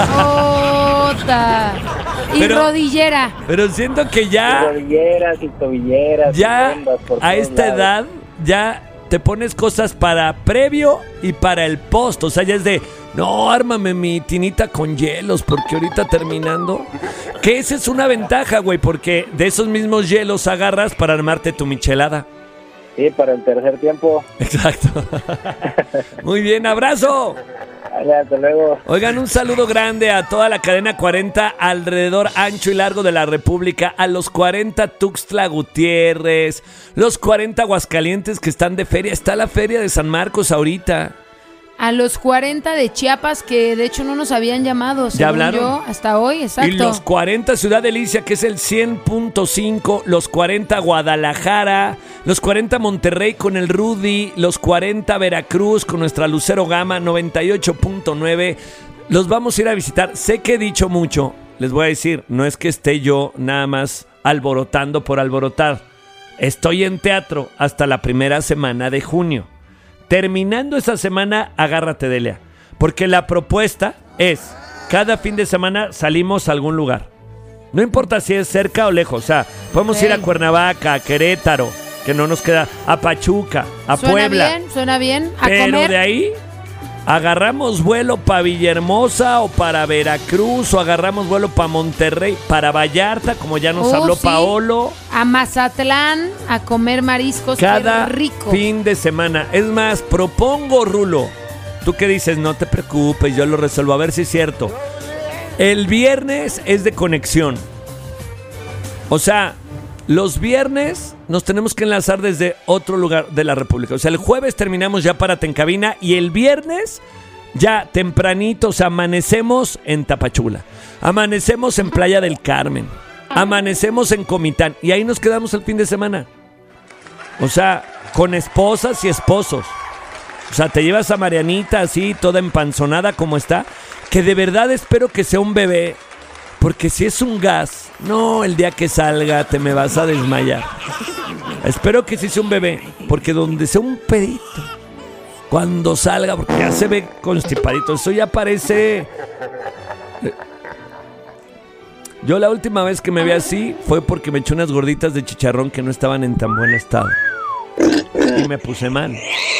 Ota. Y Pero- rodillera. Pero siento que Y ya, rodilleras y tobilleras. y ya vendas por a todos esta lados. edad, ya te pones cosas para previo y para el post. O sea, ya es de, no, ármame mi tinita con hielos, porque ahorita terminando. Que esa es una ventaja, güey, porque de esos mismos hielos agarras para armarte tu michelada. Sí, para el tercer tiempo. Exacto. Muy bien, abrazo. Vale, hasta luego. Oigan, un saludo grande a toda la cadena cuarenta alrededor ancho y largo de la República, a los cuarenta Tuxtla Gutiérrez, los cuarenta Aguascalientes que están de feria. Está la feria de San Marcos ahorita. A los cuarenta de Chiapas, que de hecho no nos habían llamado, según hablaron? yo, hasta hoy, exacto. Y los cuarenta Ciudad Delicia, que es el cien punto cinco, los cuarenta Guadalajara, los cuarenta Monterrey con el Rudy, los cuarenta Veracruz con nuestra Lucero Gama noventa y ocho punto nueve. Los vamos a ir a visitar. Sé que he dicho mucho, les voy a decir, no es que esté yo nada más alborotando por alborotar. Estoy en teatro hasta la primera semana de junio. Terminando esa semana, agárrate, Delia, porque la propuesta es, cada fin de semana salimos a algún lugar. No importa si es cerca o lejos, o sea, podemos Ok. ir a Cuernavaca, a Querétaro, que no nos queda, a Pachuca, a Suena Puebla. bien, suena bien. A Pero comer. de ahí agarramos vuelo para Villahermosa o para Veracruz o agarramos vuelo para Monterrey, para Vallarta, como ya nos Oh, habló sí. Paolo. A Mazatlán, a comer mariscos. Cada qué rico. fin de semana. Es más, propongo, Rulo. ¿Tú qué dices? No te preocupes, yo lo resuelvo. A ver si es cierto. El viernes es de conexión. O sea, los viernes nos tenemos que enlazar desde otro lugar de la República. O sea, el jueves terminamos ya para Tencabina y el viernes ya tempranito, o sea, amanecemos en Tapachula. Amanecemos en Playa del Carmen. Amanecemos en Comitán. Y ahí nos quedamos el fin de semana. O sea, con esposas y esposos. O sea, te llevas a Marianita así, toda empanzonada como está. Que de verdad espero que sea un bebé. Porque si es un gas, no, el día que salga te me vas a desmayar. Espero que sí sea un bebé. Porque donde sea un pedito, cuando salga, porque ya se ve constipadito. Eso ya parece... Yo la última vez que me vi así fue porque me eché unas gorditas de chicharrón que no estaban en tan buen estado. Y me puse mal.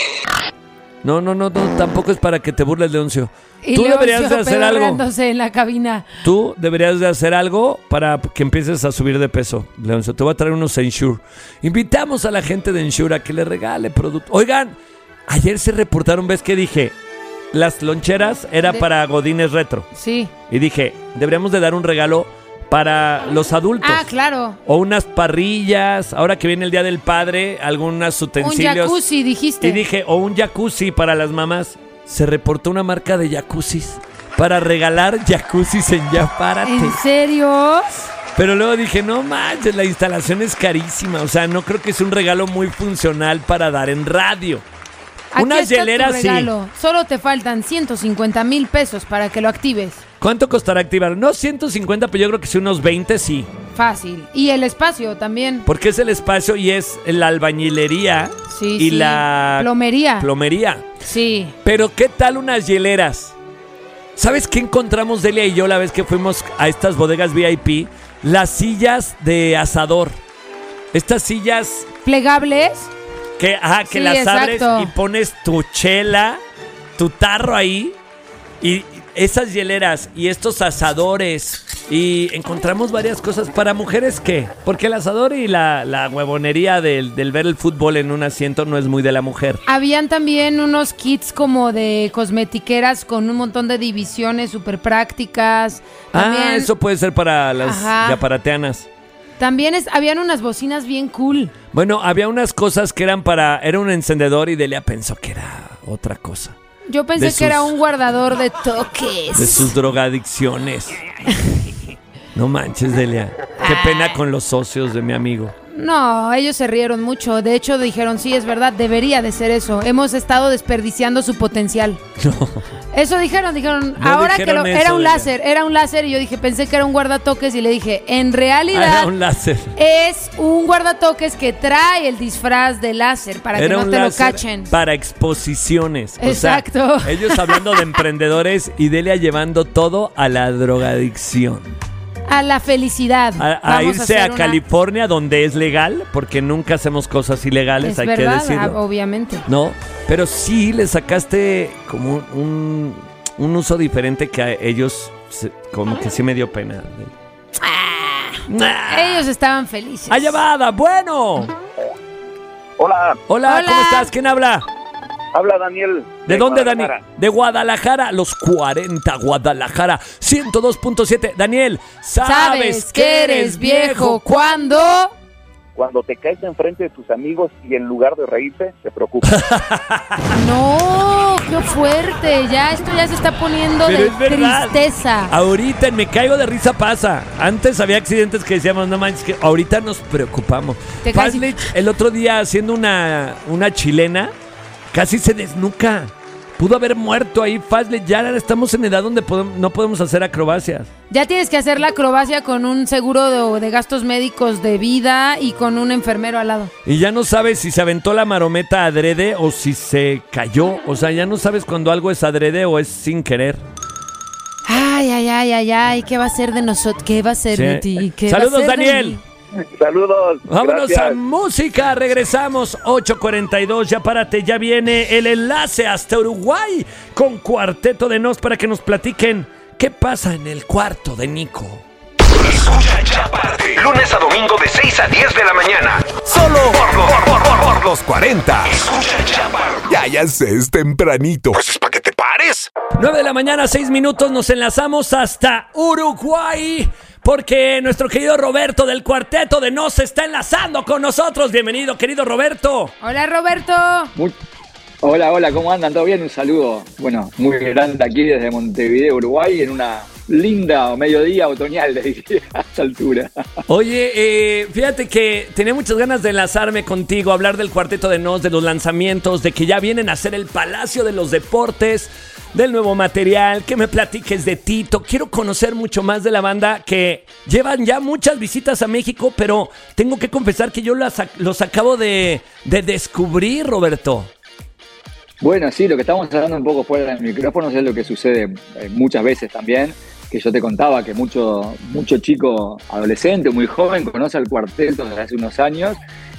No, no, no, no, tampoco es para que te burles, Leoncio. Y Tú Leoncio deberías de hacer algo. pedorreándose en la cabina. Tú deberías de hacer algo para que empieces a subir de peso, Leoncio. Te voy a traer unos Ensure. Invitamos a la gente de Ensure a que le regale productos. Oigan, ayer se reportaron, ¿ves que dije? Las loncheras era De- para Godines Retro. Sí. Y dije, deberíamos de dar un regalo para los adultos. Ah, claro. O unas parrillas, ahora que viene el Día del Padre, algunos Un utensilios. jacuzzi, dijiste. Y dije, o un jacuzzi para las mamás. Se reportó una marca de jacuzzis para regalar jacuzzis en Ya Párate. ¿En serio? Pero luego dije, no manches, la instalación es carísima. O sea, no creo que sea un regalo muy funcional para dar en radio. Aquí Unas está tu hieleras sí. regalo. Solo te faltan ciento cincuenta mil pesos para que lo actives. ¿Cuánto costará activar? No ciento cincuenta, pero yo creo que sí unos veinte, sí. Fácil. Y el espacio también. Porque es el espacio y es la albañilería Sí, y sí. la Plomería. plomería. Sí. Pero ¿qué tal unas hieleras? ¿Sabes qué encontramos Delia y yo la vez que fuimos a estas bodegas V I P? Las sillas de asador. Estas sillas ¿Plegables? que, ajá, que Sí, las exacto. abres y pones tu chela, tu tarro ahí. Y esas hieleras y estos asadores. Y encontramos varias cosas. ¿Para mujeres qué? Porque el asador y la, la huevonería del, del ver el fútbol en un asiento no es muy de la mujer. Habían también unos kits como de cosmetiqueras con un montón de divisiones súper prácticas. También, Ah, eso puede ser para las Ajá. yaparateanas. También es, habían unas bocinas bien cool. Bueno, había unas cosas que eran para... Era un encendedor y Delia pensó que era otra cosa. Yo pensé De que sus- era un guardador de toques. De sus drogadicciones. No manches, Delia. Qué pena con los socios de mi amigo. No, ellos se rieron mucho. De hecho, dijeron, sí, es verdad, debería de ser eso. Hemos estado desperdiciando su potencial. No. Eso dijeron, dijeron, No ahora dijeron que lo, eso, era un Delia. láser, era un láser y yo dije, pensé que era un guardatoques y le dije, en realidad Ah, era un láser. es un guardatoques que trae el disfraz de láser para Era que no un te lo láser cachen. para exposiciones. Exacto. O sea, ellos hablando de emprendedores y Delia llevando todo a la drogadicción. A la felicidad. A, a Vamos irse a, hacer una- California donde es legal, porque nunca hacemos cosas ilegales, Es hay verdad, que decirlo. obviamente. No, pero sí le sacaste como un, un uso diferente que a ellos se- como que sí me dio pena. Ah. Ellos estaban felices. ¡A llamada! ¡Bueno! Hola, Hola, Hola. ¿cómo estás? ¿Quién habla? habla Daniel. ¿De dónde, Dani? Guadalajara. De Guadalajara, los cuarenta, Guadalajara, ciento dos punto siete. Daniel, ¿sabes, que eres viejo cuando? Cuando te caes enfrente de tus amigos y en lugar de reírte, te preocupas. No, qué fuerte. Ya esto ya se está poniendo Pero de es verdad. tristeza. Ahorita en Me Caigo de Risa pasa. Antes había accidentes que decíamos, no manches, que ahorita nos preocupamos. Te caes y- Fazlich, el otro día haciendo una, una chilena, casi se desnuca. Pudo haber muerto ahí Fazlich. Ya estamos en edad donde podemos- no podemos hacer acrobacias. Ya tienes que hacer la acrobacia con un seguro de, de gastos médicos de vida y con un enfermero al lado. Y ya no sabes si se aventó la marometa adrede o si se cayó. O sea, ya no sabes cuando algo es adrede o es sin querer. Ay, ay, ay, ay, ay. ¿Qué va a ser de nosotros? ¿Qué va a ser Sí. de ti? ¿Qué va a Saludos, ser de Daniel. mí? Saludos. Vámonos gracias. a música, regresamos ocho cuarenta y dos, ya párate, ya viene el enlace hasta Uruguay con Cuarteto de Nos para que nos platiquen qué pasa en el cuarto de Nico. Escucha Chaparte. Lunes a domingo de seis a diez de la mañana. Solo por, los- por, por, por, por los cuarenta. Escucha Chaparte. Ya, ya sé, es tempranito. Pues es para que te pares. nueve de la mañana, seis minutos, nos enlazamos hasta Uruguay porque nuestro querido Roberto del Cuarteto de Nos se está enlazando con nosotros. Bienvenido, querido Roberto. Hola, Roberto. Muy- Hola, hola, ¿cómo andan? ¿Todo bien? Un saludo, bueno, muy grande aquí desde Montevideo, Uruguay, en una linda mediodía otoñal, le diría, a esta altura. Oye, eh, fíjate que tenía muchas ganas de enlazarme contigo, hablar del Cuarteto de Nos, de los lanzamientos, de que ya vienen a ser el Palacio de los Deportes, del nuevo material, que me platiques de Tito. Quiero conocer mucho más de la banda que llevan ya muchas visitas a México, pero tengo que confesar que yo las ac- los acabo de, de descubrir, Roberto. Bueno, sí, lo que estamos hablando un poco fuera del micrófono es lo que sucede eh, muchas veces también, que yo te contaba que mucho, mucho chico adolescente, muy joven, conoce al cuarteto desde hace unos años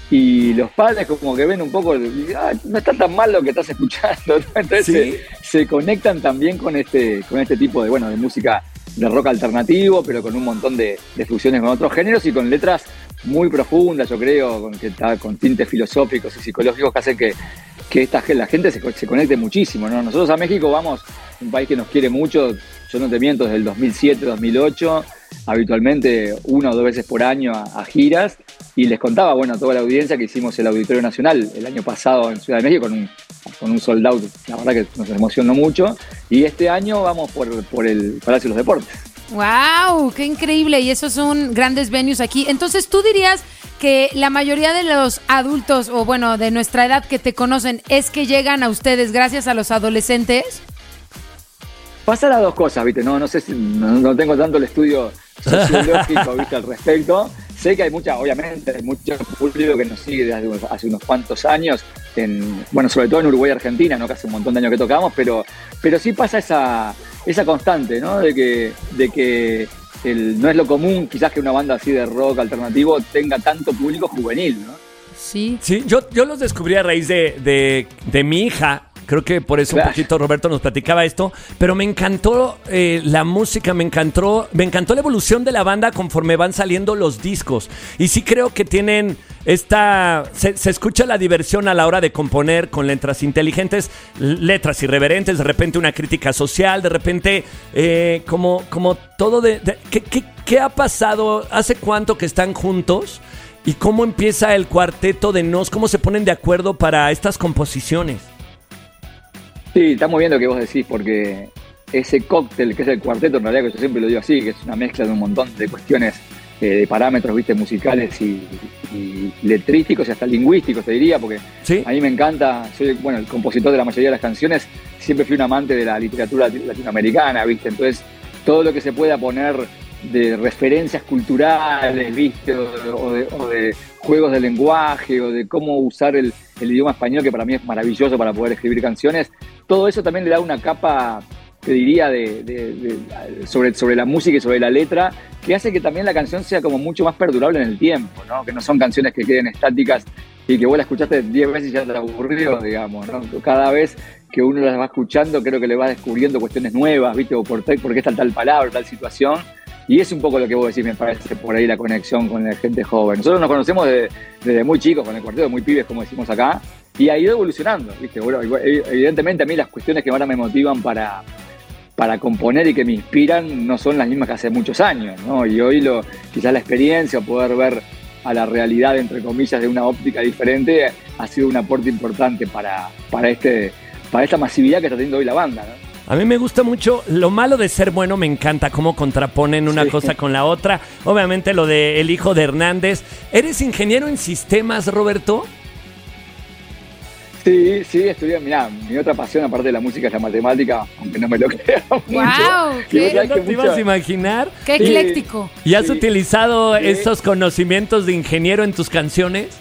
y los padres como que ven un poco, ah, no está tan mal lo que estás escuchando, entonces Sí. se, se conectan también con este, con este tipo de, bueno, de música de rock alternativo, pero con un montón de, de fusiones con otros géneros y con letras muy profundas, yo creo, con, que está, con tintes filosóficos y psicológicos que hacen que, que esta, la gente se, se conecte muchísimo, ¿no? Nosotros a México vamos, un país que nos quiere mucho, yo no te miento, desde el dos mil siete, dos mil ocho, habitualmente una o dos veces por año a, a giras, y les contaba, bueno, a toda la audiencia que hicimos el Auditorio Nacional el año pasado en Ciudad de México con un, con un sold out, la verdad que nos emocionó mucho, y este año vamos por, por el Palacio de los Deportes. ¡Wow! ¡Qué increíble! Y esos son grandes venues aquí. Entonces, ¿tú dirías que la mayoría de los adultos, o bueno, de nuestra edad que te conocen, es que llegan a ustedes gracias a los adolescentes? Pasa las dos cosas, ¿viste? No, no sé si no, no tengo tanto el estudio sociológico, ¿viste? Al respecto. Sé que hay mucha, obviamente, hay mucho público que nos sigue desde hace, hace unos cuantos años, en, bueno, sobre todo en Uruguay y Argentina, ¿no? Que hace un montón de años que tocamos, pero, pero sí pasa esa, esa constante, ¿no? De que, de que el, no es lo común, quizás que una banda así de rock alternativo tenga tanto público juvenil, ¿no? Sí. Sí, yo, yo los descubrí a raíz de, de, de mi hija. Creo que por eso Claro. un poquito Roberto nos platicaba esto, pero me encantó eh, la música, me encantó, me encantó la evolución de la banda conforme van saliendo los discos. Y sí creo que tienen esta, se, se escucha la diversión a la hora de componer con letras inteligentes, letras irreverentes, de repente una crítica social, de repente eh, como, como todo de, de ¿qué, qué, ¿qué ha pasado? ¿Hace cuánto que están juntos? ¿Y cómo empieza el Cuarteto de Nos? ¿Cómo se ponen de acuerdo para estas composiciones? Sí, estamos viendo que vos decís, porque ese cóctel que es el cuarteto, en realidad que yo siempre lo digo así, que es una mezcla de un montón de cuestiones, eh, de parámetros, viste, musicales y, y letrísticos y hasta lingüísticos, te diría, porque ¿Sí? a mí me encanta, soy bueno, el compositor de la mayoría de las canciones, siempre fui un amante de la literatura latinoamericana, ¿viste? Entonces, todo lo que se pueda poner de referencias culturales, ¿viste? O de, o de, o de juegos de lenguaje, o de cómo usar el, el idioma español, que para mí es maravilloso para poder escribir canciones, todo eso también le da una capa, te diría, de, de, de, sobre, sobre la música y sobre la letra, que hace que también la canción sea como mucho más perdurable en el tiempo, ¿no? Que no son canciones que queden estáticas y que vos la escuchaste diez veces y ya te aburrió, digamos, ¿no? Cada vez que uno las va escuchando, creo que le va descubriendo cuestiones nuevas, ¿viste? O por, por qué está tal palabra, tal situación. Y es un poco lo que vos decís, me parece, por ahí la conexión con la gente joven. Nosotros nos conocemos desde, desde muy chicos, con el cuarteto, muy pibes, como decimos acá, y ha ido evolucionando, ¿viste? Bueno, evidentemente a mí las cuestiones que ahora me motivan para, para componer y que me inspiran no son las mismas que hace muchos años, ¿no? Y hoy lo, quizás la experiencia, poder ver a la realidad, entre comillas, de una óptica diferente, ha sido un aporte importante para, para, este, para esta masividad que está teniendo hoy la banda, ¿no? A mí me gusta mucho, lo malo de ser bueno me encanta, cómo contraponen una sí. cosa con la otra. Obviamente lo de el hijo de Hernández. ¿Eres ingeniero en sistemas, Roberto? Sí, sí, estudié, mirá, mi otra pasión aparte de la música es la matemática, aunque no me lo crean mucho. ¡Wow! ¿Qué? ¿No te mucho... ibas a imaginar? ¡Qué ecléctico! ¿Y has sí, utilizado sí. esos conocimientos de ingeniero en tus canciones?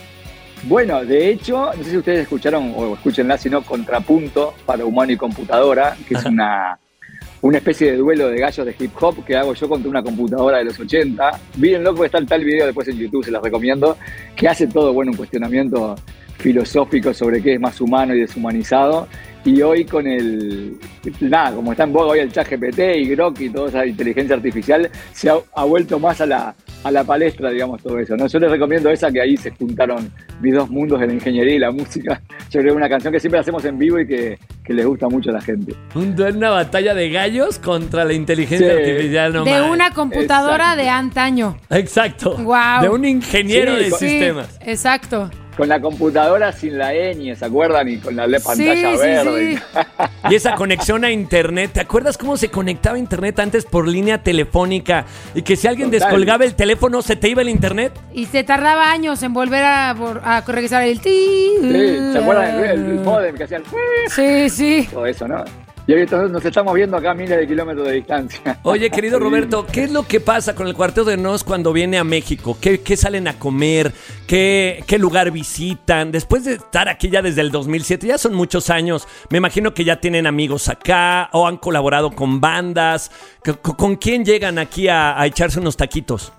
Bueno, de hecho, no sé si ustedes escucharon o escúchenla, sino Contrapunto para Humano y Computadora, que es una, una especie de duelo de gallos de hip hop que hago yo contra una computadora de los ochenta. Mírenlo porque está el tal video después en YouTube, se los recomiendo, que hace todo, bueno, un cuestionamiento filosófico sobre qué es más humano y deshumanizado. Y hoy con el, nada, como está en boga hoy el ChatGPT y Grok y toda esa inteligencia artificial, se ha, ha vuelto más a la, a la palestra, digamos, todo eso, ¿no? Yo les recomiendo esa, que ahí se juntaron mis dos mundos de la ingeniería y la música. Yo creo que es una canción que siempre hacemos en vivo y que, que les gusta mucho a la gente. Una batalla de gallos contra la inteligencia sí. artificial. No de más. Una computadora Exacto. de antaño. Exacto. Wow. De un ingeniero sí, de con, sistemas. Sí, exacto. Con la computadora sin la ñ, ¿se acuerdan? Y con la pantalla sí, verde. Sí, sí. Y esa conexión a internet. ¿Te acuerdas cómo se conectaba a internet antes por línea telefónica? Y que si alguien Total. descolgaba el teléfono, ¿se te iba el internet? Y se tardaba años en volver a, a regresar el ti. Sí, ¿se acuerdan del el, el modem que hacían? Sí, sí. Todo eso, ¿no? Y hoy nos estamos viendo acá a miles de kilómetros de distancia. Oye, querido Roberto, ¿qué es lo que pasa con el Cuarteto de Nos cuando viene a México? ¿Qué, qué salen a comer? ¿Qué, ¿Qué lugar visitan? Después de estar aquí ya desde el dos mil siete, ya son muchos años, me imagino que ya tienen amigos acá o han colaborado con bandas. ¿Con, con quién llegan aquí a, a echarse unos taquitos?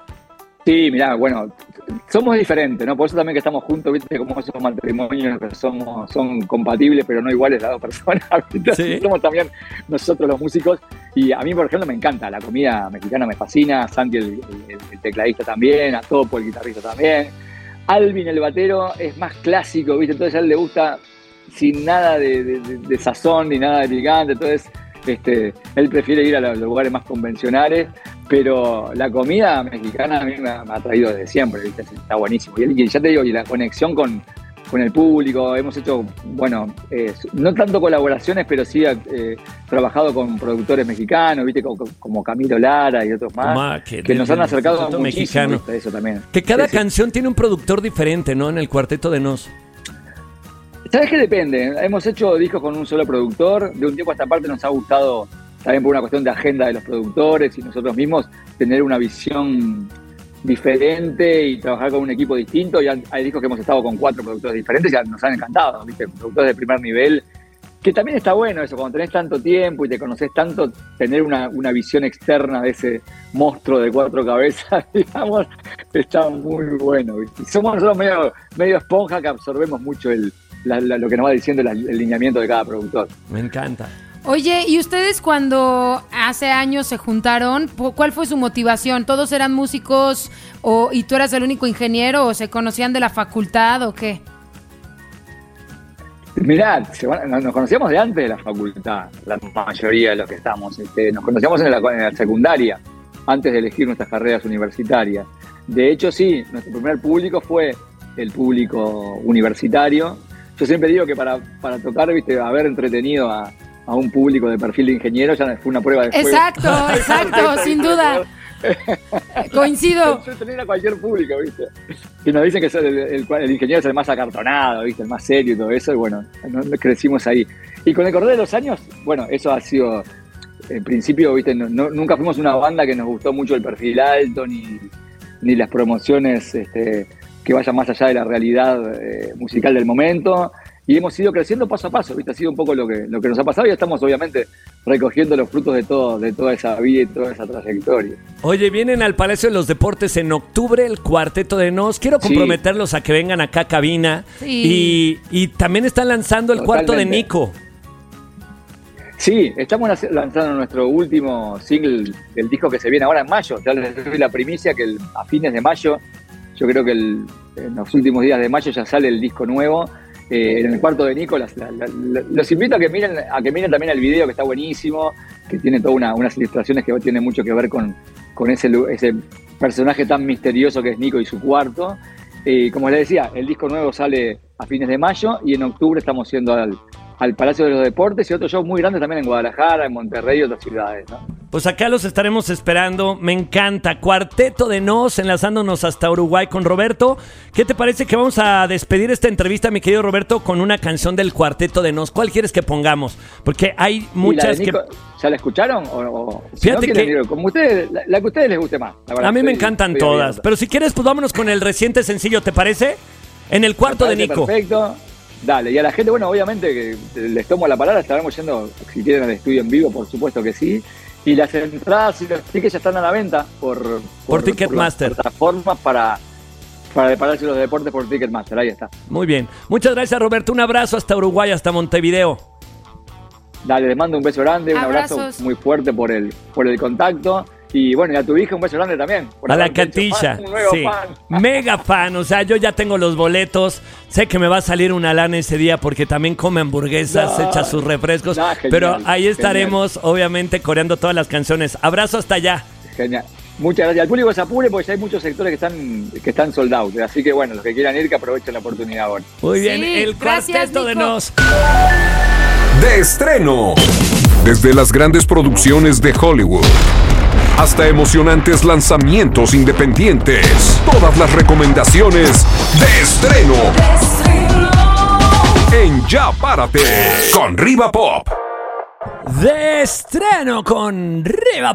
Sí, mirá, bueno, somos diferentes, ¿no? Por eso también que estamos juntos, ¿viste? Como esos matrimonios que somos, son compatibles, pero no iguales las dos personas, ¿viste? ¿Sí? Somos también nosotros los músicos. Y a mí, por ejemplo, me encanta. La comida mexicana me fascina. Santi, el, el, el tecladista también. A Topo, el guitarrista también. Alvin, el batero, es más clásico, ¿viste? Entonces a él le gusta sin nada de, de, de, de sazón ni nada de picante. Entonces este, él prefiere ir a los lugares más convencionales. Pero la comida mexicana a mí me ha, me ha traído desde siempre, ¿viste? Está buenísimo. Y, y ya te digo, y la conexión con, con el público, hemos hecho, bueno, eh, no tanto colaboraciones, pero sí eh, trabajado con productores mexicanos, ¿viste? Como, como Camilo Lara y otros más, Toma, que, que nos han acercado a muchísimo, mexicano. ¿viste? Eso también. Que cada sí, sí. canción tiene un productor diferente, ¿no? En el Cuarteto de Nos. ¿Sabes qué? Depende. Hemos hecho discos con un solo productor. De un tiempo a esta parte nos ha gustado, también por una cuestión de agenda de los productores y nosotros mismos, tener una visión diferente y trabajar con un equipo distinto. Y hay discos que hemos estado con cuatro productores diferentes y nos han encantado, ¿viste? Productores de primer nivel, que también está bueno eso, cuando tenés tanto tiempo y te conocés tanto, tener una, una visión externa de ese monstruo de cuatro cabezas, digamos, está muy bueno, ¿viste? Y somos nosotros medio, medio esponja que absorbemos mucho el, la, la, lo que nos va diciendo el, el lineamiento de cada productor. Me encanta. Oye, ¿y ustedes cuando hace años se juntaron, cuál fue su motivación? ¿Todos eran músicos o, y tú eras el único ingeniero o se conocían de la facultad o qué? Mirá, se van, nos conocíamos de antes de la facultad, la mayoría de los que estamos. Este, nos conocíamos en la, en la secundaria, antes de elegir nuestras carreras universitarias. De hecho, sí, nuestro primer público fue el público universitario. Yo siempre digo que para, para tocar, viste, haber entretenido a... a un público de perfil de ingeniero, ya fue una prueba de fuego. Exacto, exacto, sin duda. Coincido. Entretener a cualquier público, ¿viste? Y nos dicen que el, el, el ingeniero es el más acartonado, ¿viste? El más serio y todo eso, y bueno, no, no crecimos ahí. Y con el correr de los años, bueno, eso ha sido, en principio, ¿viste? No, no, nunca fuimos una banda que nos gustó mucho el perfil alto, ni, ni las promociones este, que vayan más allá de la realidad eh, musical del momento. Y hemos ido creciendo paso a paso, ¿viste? Ha sido un poco lo que, lo que nos ha pasado y estamos obviamente recogiendo los frutos de todo, de toda esa vida y toda esa trayectoria. Oye, vienen al Palacio de los Deportes en octubre el Cuarteto de Nos. Quiero comprometerlos sí. a que vengan acá a cabina. Sí. Y, y también están lanzando el Totalmente. Cuarto de Nico. Sí, estamos lanzando nuestro último single del disco que se viene ahora en mayo. Ya les doy la primicia que el, a fines de mayo, yo creo que el, en los últimos días de mayo ya sale el disco nuevo. Eh, en el Cuarto de Nico, las, la, la, la, los invito a que miren a que miren también el video, que está buenísimo, que tiene todas una, unas ilustraciones que tienen mucho que ver con, con ese, ese personaje tan misterioso que es Nico y su cuarto. Eh, como les decía, el disco nuevo sale a fines de mayo y en octubre estamos yendo al, al Palacio de los Deportes y otros shows muy grandes también en Guadalajara, en Monterrey y otras ciudades, ¿no? Pues acá los estaremos esperando, me encanta. Cuarteto de Nos, enlazándonos hasta Uruguay con Roberto. ¿Qué te parece que vamos a despedir esta entrevista, mi querido Roberto, con una canción del Cuarteto de Nos? ¿Cuál quieres que pongamos? Porque hay muchas Nico, que... ¿Ya la escucharon? O, o, Fíjate si no que... quieren, como ustedes, la, la que a ustedes les guste más. A mí me encantan todas, abierta. Pero si quieres, pues vámonos con el reciente sencillo, ¿te parece? En el Cuarto de Nico. Perfecto. Dale, y a la gente, bueno, obviamente que les tomo la palabra, estaremos yendo, si quieren, al estudio en vivo, por supuesto que sí. Y las entradas y los tickets ya están a la venta por, por, por Ticketmaster. Por plataformas para, para el Palacio de los Deportes por Ticketmaster, ahí está. Muy bien. Muchas gracias, Roberto. Un abrazo hasta Uruguay, hasta Montevideo. Dale, les mando un beso grande, un Abrazos. abrazo muy fuerte por el, por el contacto. Y bueno, y a tu hija un beso grande también. A la Catilla, sí. Fan. Mega fan, o sea, yo ya tengo los boletos. Sé que me va a salir una lana ese día porque también come hamburguesas, no, echa sus refrescos. No, genial, pero ahí estaremos, genial. Obviamente, coreando todas las canciones. Abrazo hasta allá. Genial. Muchas gracias. Al público se apure porque ya hay muchos sectores que están que están sold out. Así que bueno, los que quieran ir, que aprovechen la oportunidad ahora. Muy bien, sí, el gracias, Cuarteto Nico. de Nos. De estreno. Desde las grandes producciones de Hollywood hasta emocionantes lanzamientos independientes. Todas las recomendaciones de estreno. De estreno. En Ya Párate con Riva Pop. De estreno con Riva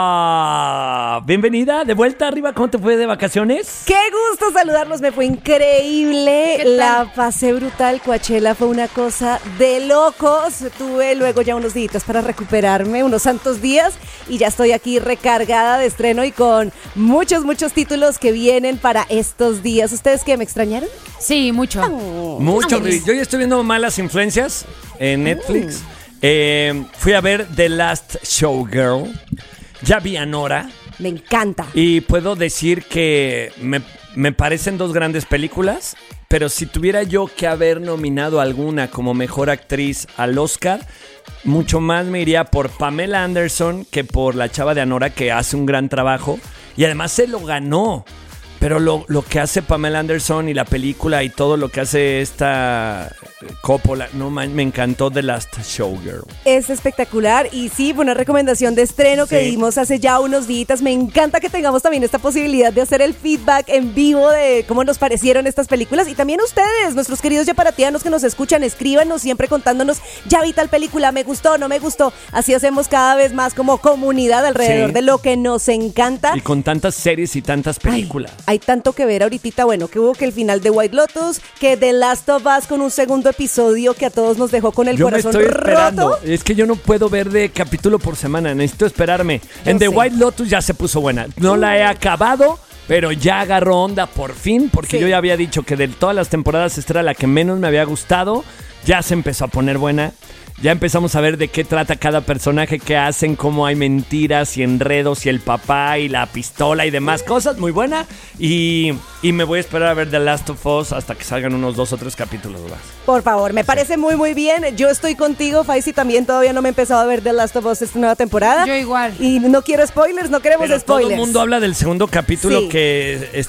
Pop. Bienvenida, de vuelta arriba. ¿Cómo te fue de vacaciones? Qué gusto saludarlos, me fue increíble. La pasé brutal. Coachella fue una cosa de locos. Tuve luego ya unos días para recuperarme, unos santos días, y ya estoy aquí recargada de estreno y con muchos, muchos títulos que vienen para estos días. ¿Ustedes qué, me extrañaron? Sí, mucho. Oh, Mucho. amores. Yo ya estoy viendo Malas Influencias en Netflix. Mm. Eh, fui a ver The Last Showgirl. Ya vi a Nora. Me encanta. Y puedo decir que me, me parecen dos grandes películas. Pero si tuviera yo que haber nominado alguna como mejor actriz al Oscar, mucho más me iría por Pamela Anderson que por la chava de Anora, que hace un gran trabajo. Y además se lo ganó. Pero lo, lo que hace Pamela Anderson y la película y todo lo que hace esta Coppola, no man, me encantó The Last Showgirl. Es espectacular y sí, fue una recomendación de estreno que Sí. dimos hace ya unos días. Me encanta que tengamos también esta posibilidad de hacer el feedback en vivo de cómo nos parecieron estas películas. Y también ustedes, nuestros queridos yaparatianos que nos escuchan, escríbanos siempre contándonos, ya vi tal película, me gustó, no me gustó. Así hacemos cada vez más como comunidad alrededor Sí. de lo que nos encanta. Y con tantas series y tantas películas. Ay, hay tanto que ver ahorita, bueno, que hubo que el final de White Lotus, que The Last of Us con un segundo episodio que a todos nos dejó con el Yo me corazón estoy esperando. roto. Es que yo no puedo ver de capítulo por semana. Necesito esperarme. Yo en The sé. White Lotus ya se puso buena. No la he acabado, pero ya agarró onda por fin. Porque Sí. yo ya había dicho que de todas las temporadas esta era la que menos me había gustado. Ya se empezó a poner buena. Ya empezamos a ver de qué trata cada personaje, qué hacen, cómo hay mentiras y enredos y el papá y la pistola y demás cosas. Muy buena. Y, y me voy a esperar a ver The Last of Us hasta que salgan unos dos o tres capítulos más. Por favor, me parece muy muy bien. Yo estoy contigo, Faisy, también todavía no me he empezado a ver The Last of Us esta nueva temporada. Yo igual. Y no quiero spoilers, no queremos Pero spoilers. todo el mundo habla del segundo capítulo Sí. que está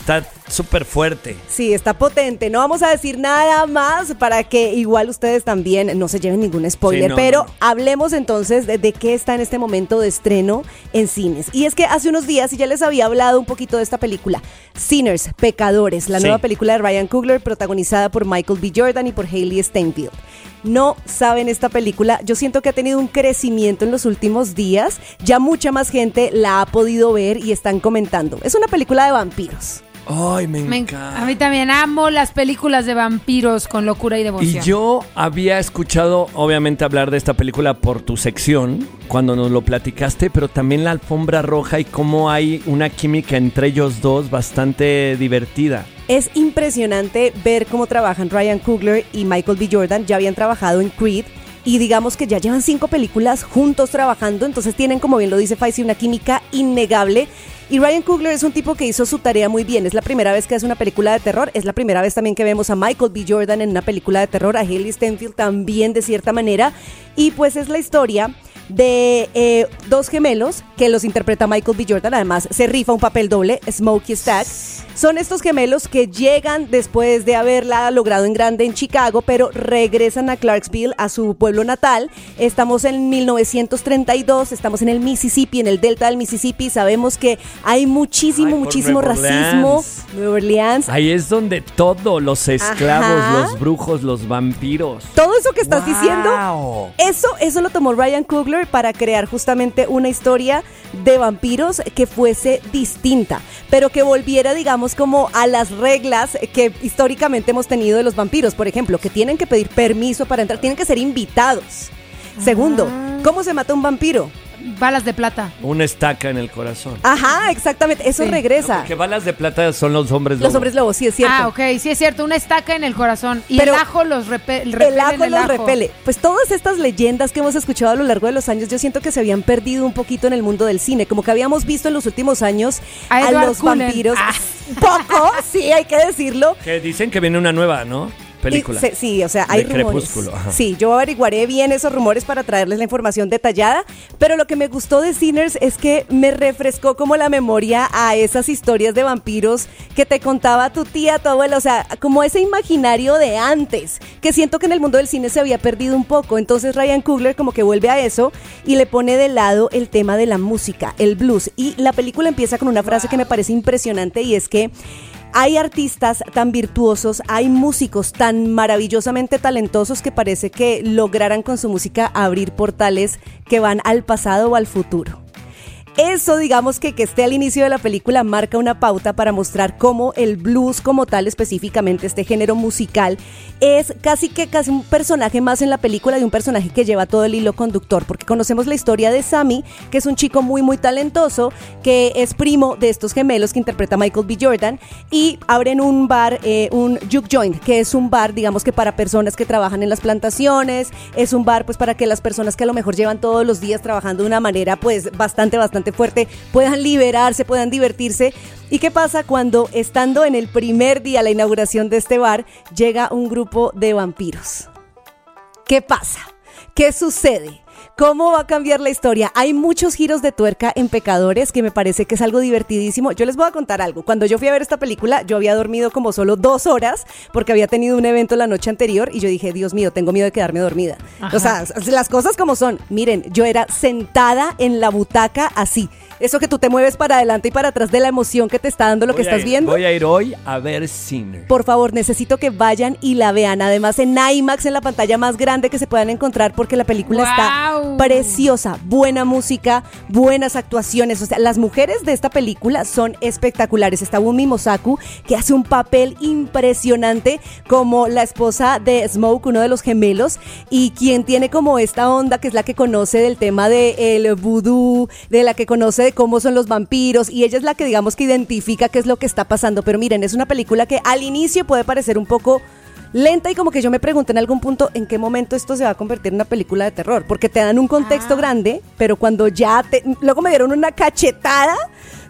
súper fuerte. Sí, está potente. No vamos a decir nada más para que igual ustedes también no se lleven ningún spoiler. Sí, no, pero no, no. hablemos entonces de, de qué está en este momento de estreno en cines. Y es que hace unos días, y ya les había hablado un poquito de esta película, Sinners, Pecadores, la Sí. nueva película de Ryan Coogler, protagonizada por Michael B. Jordan y por Hailey Steinfeld. No saben esta película, yo siento que ha tenido un crecimiento en los últimos días, ya mucha más gente la ha podido ver y están comentando. Es una película de vampiros. Ay, me Me enc- encanta. a mí también amo las películas de vampiros con locura y Y devoción. yo había escuchado, obviamente, hablar de esta película por tu sección, cuando nos lo platicaste, pero también la alfombra roja y cómo hay una química entre ellos dos bastante divertida. Es impresionante ver cómo trabajan Ryan Coogler y Michael B. Jordan. Ya habían trabajado en Creed y digamos que ya llevan cinco películas juntos trabajando, entonces tienen, como bien lo dice Faisy, una química innegable. Y Ryan Coogler es un tipo que hizo su tarea muy bien. Es la primera vez que hace una película de terror. Es la primera vez también que vemos a Michael B. Jordan en una película de terror. A Hailey Steinfeld también, de cierta manera. Y pues es la historia de eh, dos gemelos que los interpreta Michael B. Jordan. Además se rifa un papel doble, Smokey Stack. Son estos gemelos que llegan después de haberla logrado en grande en Chicago, pero regresan a Clarksville, a su pueblo natal. Estamos en mil novecientos treinta y dos, estamos en el Mississippi, en el delta del Mississippi. Sabemos que hay muchísimo, Ay, por muchísimo Nueva racismo. Orleans. Nueva Orleans. Ahí es donde todo, los esclavos, Ajá. los brujos, los vampiros. Todo eso que estás Wow. diciendo, eso, eso lo tomó Ryan Coogler para crear justamente una historia de vampiros que fuese distinta, pero que volviera, digamos, como a las reglas que históricamente hemos tenido de los vampiros. Por ejemplo, que tienen que pedir permiso para entrar, tienen que ser invitados. Segundo, ¿cómo se mata un vampiro? Balas de plata. Una estaca en el corazón. Ajá, exactamente, eso Sí. regresa. Porque balas de plata son los hombres Los lobo. hombres lobos, sí es cierto. Ah, ok, sí es cierto, una estaca en el corazón. Y Pero el ajo los repe El repelen ajo el los ajo. repele. Pues todas estas leyendas que hemos escuchado a lo largo de los años, yo siento que se habían perdido un poquito en el mundo del cine. Como que habíamos visto en los últimos años A a, Edward los Cullen. vampiros. Ah. Poco, sí, hay que decirlo. Que dicen que viene una nueva, ¿no? Película. Y se- sí, o sea, hay De rumores. Crepúsculo, ajá. Sí, yo averiguaré bien esos rumores para traerles la información detallada, pero lo que me gustó de Sinners es que me refrescó como la memoria a esas historias de vampiros que te contaba tu tía, tu abuela, o sea, como ese imaginario de antes, que siento que en el mundo del cine se había perdido un poco. Entonces Ryan Coogler como que vuelve a eso y le pone de lado el tema de la música, el blues, y la película empieza con una frase que me parece impresionante, y es que hay artistas tan virtuosos, hay músicos tan maravillosamente talentosos que parece que lograran con su música abrir portales que van al pasado o al futuro. Eso, digamos que que esté al inicio de la película marca una pauta para mostrar cómo el blues como tal, específicamente este género musical, es casi que casi un personaje más en la película de un personaje que lleva todo el hilo conductor, porque conocemos la historia de Sammy, que es un chico muy muy talentoso, que es primo de estos gemelos que interpreta Michael B. Jordan, y abren un bar, eh, un juke joint, que es un bar, digamos que para personas que trabajan en las plantaciones, es un bar pues para que las personas que a lo mejor llevan todos los días trabajando de una manera pues bastante, bastante fuerte, puedan liberarse, puedan divertirse. ¿Y qué pasa cuando, estando en el primer día, la inauguración de este bar, llega un grupo de vampiros? ¿Qué pasa? ¿Qué sucede? ¿Cómo va a cambiar la historia? Hay muchos giros de tuerca en Pecadores que me parece que es algo divertidísimo. Yo les voy a contar algo. Cuando yo fui a ver esta película, yo había dormido como solo dos horas porque había tenido un evento la noche anterior y yo dije, Dios mío, tengo miedo de quedarme dormida. Ajá. O sea, las cosas como son. Miren, yo era sentada en la butaca así. Eso que tú te mueves para adelante y para atrás de la emoción que te está dando lo que Voy a estás ir- viendo. Voy a ir hoy a ver Sinner. Por favor, necesito que vayan y la vean. Además, en IMAX, en la pantalla más grande que se puedan encontrar, porque la película ¡Guau! está preciosa. Buena música, buenas actuaciones. O sea, las mujeres de esta película son espectaculares. Está Wumi Mosaku, que hace un papel impresionante como la esposa de Smoke, uno de los gemelos, y quien tiene como esta onda, que es la que conoce del tema del vudú, de la que conoce de cómo son los vampiros, y ella es la que digamos que identifica qué es lo que está pasando. Pero miren, es una película que al inicio puede parecer un poco lenta y como que yo me pregunté en algún punto en qué momento esto se va a convertir en una película de terror, porque te dan un contexto Ah. grande, pero cuando ya te, luego me dieron una cachetada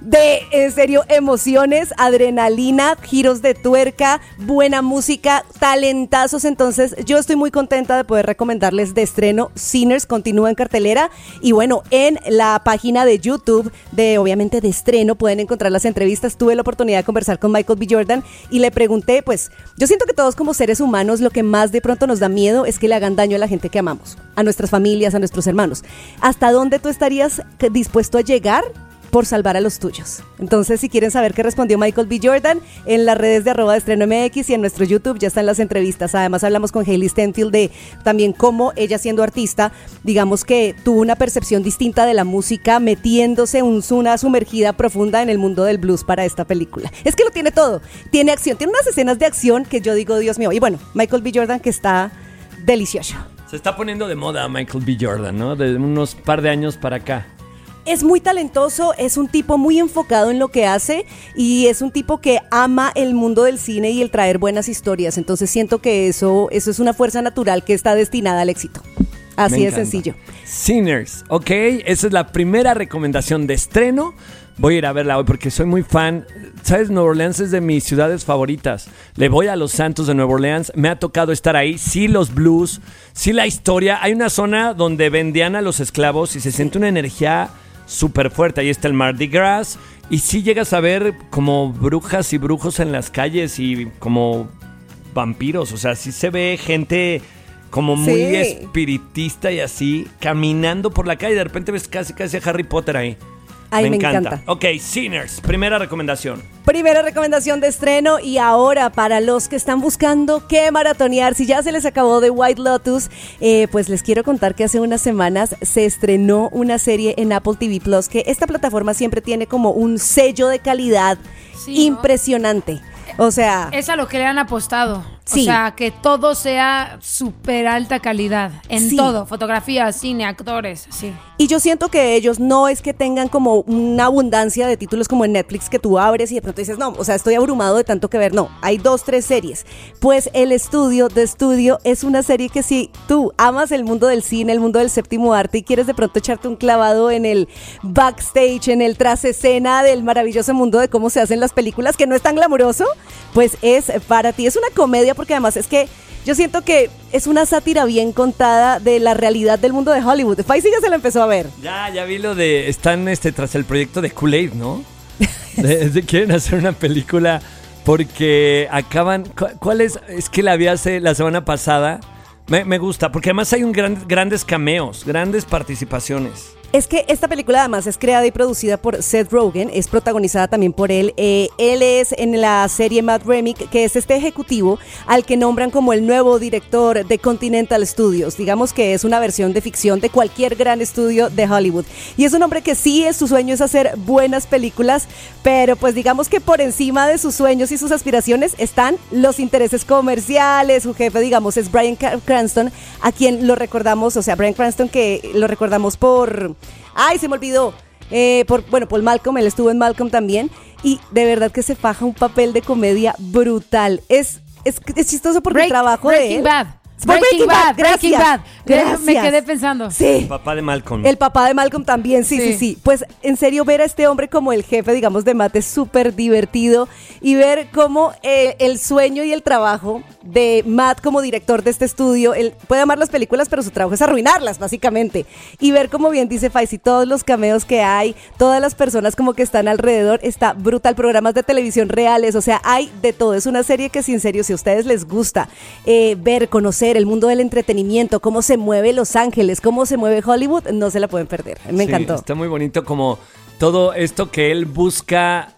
de, en serio, emociones, adrenalina, giros de tuerca, buena música, talentazos. Entonces, yo estoy muy contenta de poder recomendarles de estreno Sinners, continúa en cartelera. Y bueno, en la página de YouTube de, obviamente, de estreno, pueden encontrar las entrevistas. Tuve la oportunidad de conversar con Michael B. Jordan y le pregunté, pues, yo siento que todos como seres humanos lo que más de pronto nos da miedo es que le hagan daño a la gente que amamos, a nuestras familias, a nuestros hermanos. ¿Hasta dónde tú estarías dispuesto a llegar por salvar a los tuyos? Entonces, si quieren saber qué respondió Michael B. Jordan, en las redes de arroba de estreno M X y en nuestro YouTube ya están las entrevistas. Además, hablamos con Hailey Stenfield de también cómo ella, siendo artista, digamos que tuvo una percepción distinta de la música, metiéndose un, una sumergida profunda en el mundo del blues para esta película. Es que lo tiene todo. Tiene acción, tiene unas escenas de acción que yo digo, Dios mío. Y bueno, Michael B. Jordan, que está delicioso. Se está poniendo de moda Michael B. Jordan, ¿no? De unos par de años para acá. Es muy talentoso, es un tipo muy enfocado en lo que hace y es un tipo que ama el mundo del cine y el traer buenas historias. Entonces siento que eso, eso es una fuerza natural que está destinada al éxito. Así de sencillo. Sinners, ok, esa es la primera recomendación de estreno. Voy a ir a verla hoy porque soy muy fan. ¿Sabes? Nueva Orleans es de mis ciudades favoritas. Le voy a los Santos de Nueva Orleans. Me ha tocado estar ahí. Sí, los blues, sí, la historia. Hay una zona donde vendían a los esclavos y se siente una energía súper fuerte. Ahí está el Mardi Gras. Y sí llegas a ver como brujas y brujos en las calles y como vampiros. O sea, sí se ve gente como muy Sí. espiritista y así, caminando por la calle. De repente ves casi casi a Harry Potter ahí. Ay, me encanta. Ok, Sinners, primera recomendación. Primera recomendación de estreno. Y ahora, para los que están buscando qué maratonear, si ya se les acabó The White Lotus, eh, pues les quiero contar que hace unas semanas se estrenó una serie en Apple T V Plus, que esta plataforma siempre tiene como un sello de calidad Sí, impresionante. ¿No? O sea, es a lo que le han apostado. Sí. O sea, que todo sea súper alta calidad. En Sí. todo. Fotografía, cine, actores. Sí. y yo siento que ellos no es que tengan como una abundancia de títulos como en Netflix que tú abres y de pronto dices, no, o sea, estoy abrumado de tanto que ver. No, hay dos, tres series. Pues el estudio de estudio es una serie que si tú amas el mundo del cine, el mundo del séptimo arte y quieres de pronto echarte un clavado en el backstage, en el tras escena del maravilloso mundo de cómo se hacen las películas, que no es tan glamuroso, pues es para ti. Es una comedia porque además es que yo siento que es una sátira bien contada de la realidad del mundo de Hollywood. Faisy ya se la empezó a ver. Ya, ya vi lo de... Están este, tras el proyecto de Kool-Aid, ¿no? De, de- quieren hacer una película porque acaban... cu- ¿Cuál es? Es que la vi hace la semana pasada. Me, me gusta, porque además hay un gran, grandes cameos, grandes participaciones. Es que esta película además es creada y producida por Seth Rogen, es protagonizada también por él. Eh, él es en la serie Matt Remick, que es este ejecutivo al que nombran como el nuevo director de Continental Studios. Digamos que es una versión de ficción de cualquier gran estudio de Hollywood. Y es un hombre que sí, es su sueño es hacer buenas películas, pero pues digamos que por encima de sus sueños y sus aspiraciones están los intereses comerciales. Su jefe, digamos, es Bryan Cranston, a quien lo recordamos, o sea, Bryan Cranston que lo recordamos por... ¡Ay, se me olvidó! Eh, por, bueno, Paul Malcolm, él estuvo en Malcolm también. Y de verdad que se faja un papel de comedia brutal. Es, es, es chistoso porque Break- el trabajo Breaking de él... Bad. Por Breaking Bad, Breaking gracias, Bad. Me gracias. quedé pensando. Sí. Papá de Malcolm. El papá de Malcolm también, sí, sí, Sí. sí. Pues en serio, ver a este hombre como el jefe, digamos, de Matt es súper divertido. Y ver cómo eh, el sueño y el trabajo de Matt como director de este estudio, él puede amar las películas, pero su trabajo es arruinarlas, básicamente. Y ver, como bien dice Faisy, todos los cameos que hay, todas las personas como que están alrededor, está brutal. Programas de televisión reales, o sea, hay de todo. Es una serie que, si en serio, si a ustedes les gusta eh, ver, conocer el mundo del entretenimiento, cómo se mueve Los Ángeles, cómo se mueve Hollywood, no se la pueden perder. Me Sí, encantó. Está muy bonito como todo esto que él busca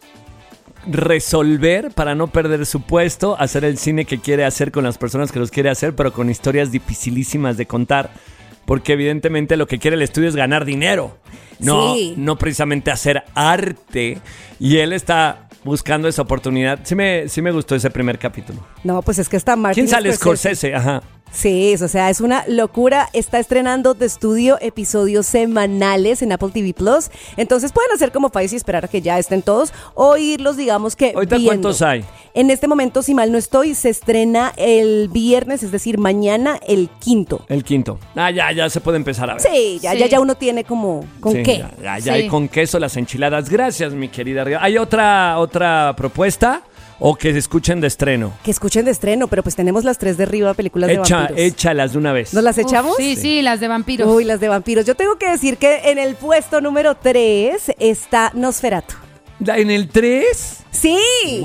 resolver para no perder su puesto, hacer el cine que quiere hacer con las personas que los quiere hacer, pero con historias dificilísimas de contar. Porque evidentemente lo que quiere el estudio es ganar dinero, no, Sí. no precisamente hacer arte. Y él está buscando esa oportunidad. Sí me, sí me gustó ese primer capítulo. No, pues es que está Martin ¿Quién sale? Scorsese, ajá. Sí, o sea, es una locura. Está estrenando The Studio episodios semanales en Apple T V Plus. Entonces pueden hacer como Faisy y esperar a que ya estén todos o irlos, digamos que ¿Ahorita viendo. cuántos hay? En este momento, si mal no estoy, se estrena el viernes, es decir, mañana el quinto. El quinto. Ah, ya, ya se puede empezar a ver. Sí, ya, Sí. ya, ya uno tiene como con Sí, qué. Ya, ya, ya Sí. hay con queso las enchiladas. Gracias, mi querida Riva. ¿Hay otra, otra propuesta o que se escuchen de estreno? Que escuchen de estreno, pero pues tenemos las tres de arriba, películas de Echa, vampiros. échalas de una vez. ¿Nos las Uf, echamos? sí, sí, las de vampiros. Uy, las de vampiros. Yo tengo que decir que en el puesto número tres está Nosferatu. ¿La- ¿En el tres? Sí.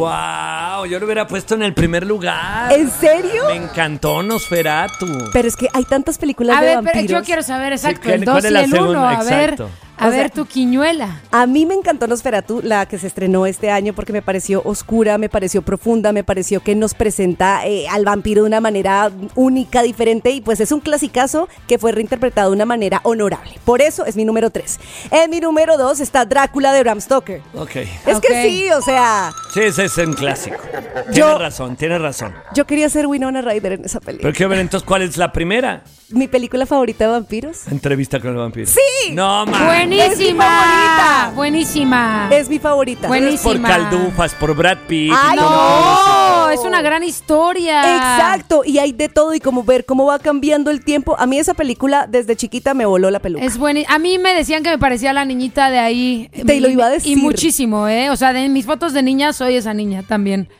¡Wow! Yo lo hubiera puesto en el primer lugar. ¿En serio? Me encantó Nosferatu. Pero es que hay tantas películas A de ver, vampiros. pero yo quiero saber exacto Sí, ¿cuál- el dos cuál es y la el uno. segunda? A ver, Exacto. a O ver sea, tu quiñuela. A mí me encantó Nosferatu, la que se estrenó este año, porque me pareció oscura, me pareció profunda, me pareció que nos presenta eh, al vampiro de una manera única, diferente, y pues es un clasicazo que fue reinterpretado de una manera honorable. Por eso es mi número tres. En mi número dos está Drácula de Bram Stoker. Ok. Es Ok. que sí, o sea, Sí, ese es un clásico. Yo- Tienes razón, tienes razón. yo quería ser Winona Ryder en esa película. Pero quiero ver entonces cuál es la primera. Mi película favorita de vampiros. Entrevista con el vampiro. ¡Sí! No, man. Buenísima. favorita. Buenísima. Es mi favorita. Bueno. Es por buenísima. Caldufas, por Brad Pitt. Ay, No, es una gran historia. Exacto, y hay de todo y como ver cómo va cambiando el tiempo. A mí esa película desde chiquita me voló la peluca. Es buena. A mí me decían que me parecía la niñita de ahí. Te lo iba a decir. Y muchísimo, ¿eh? O sea, de mis fotos de niña soy esa niña también.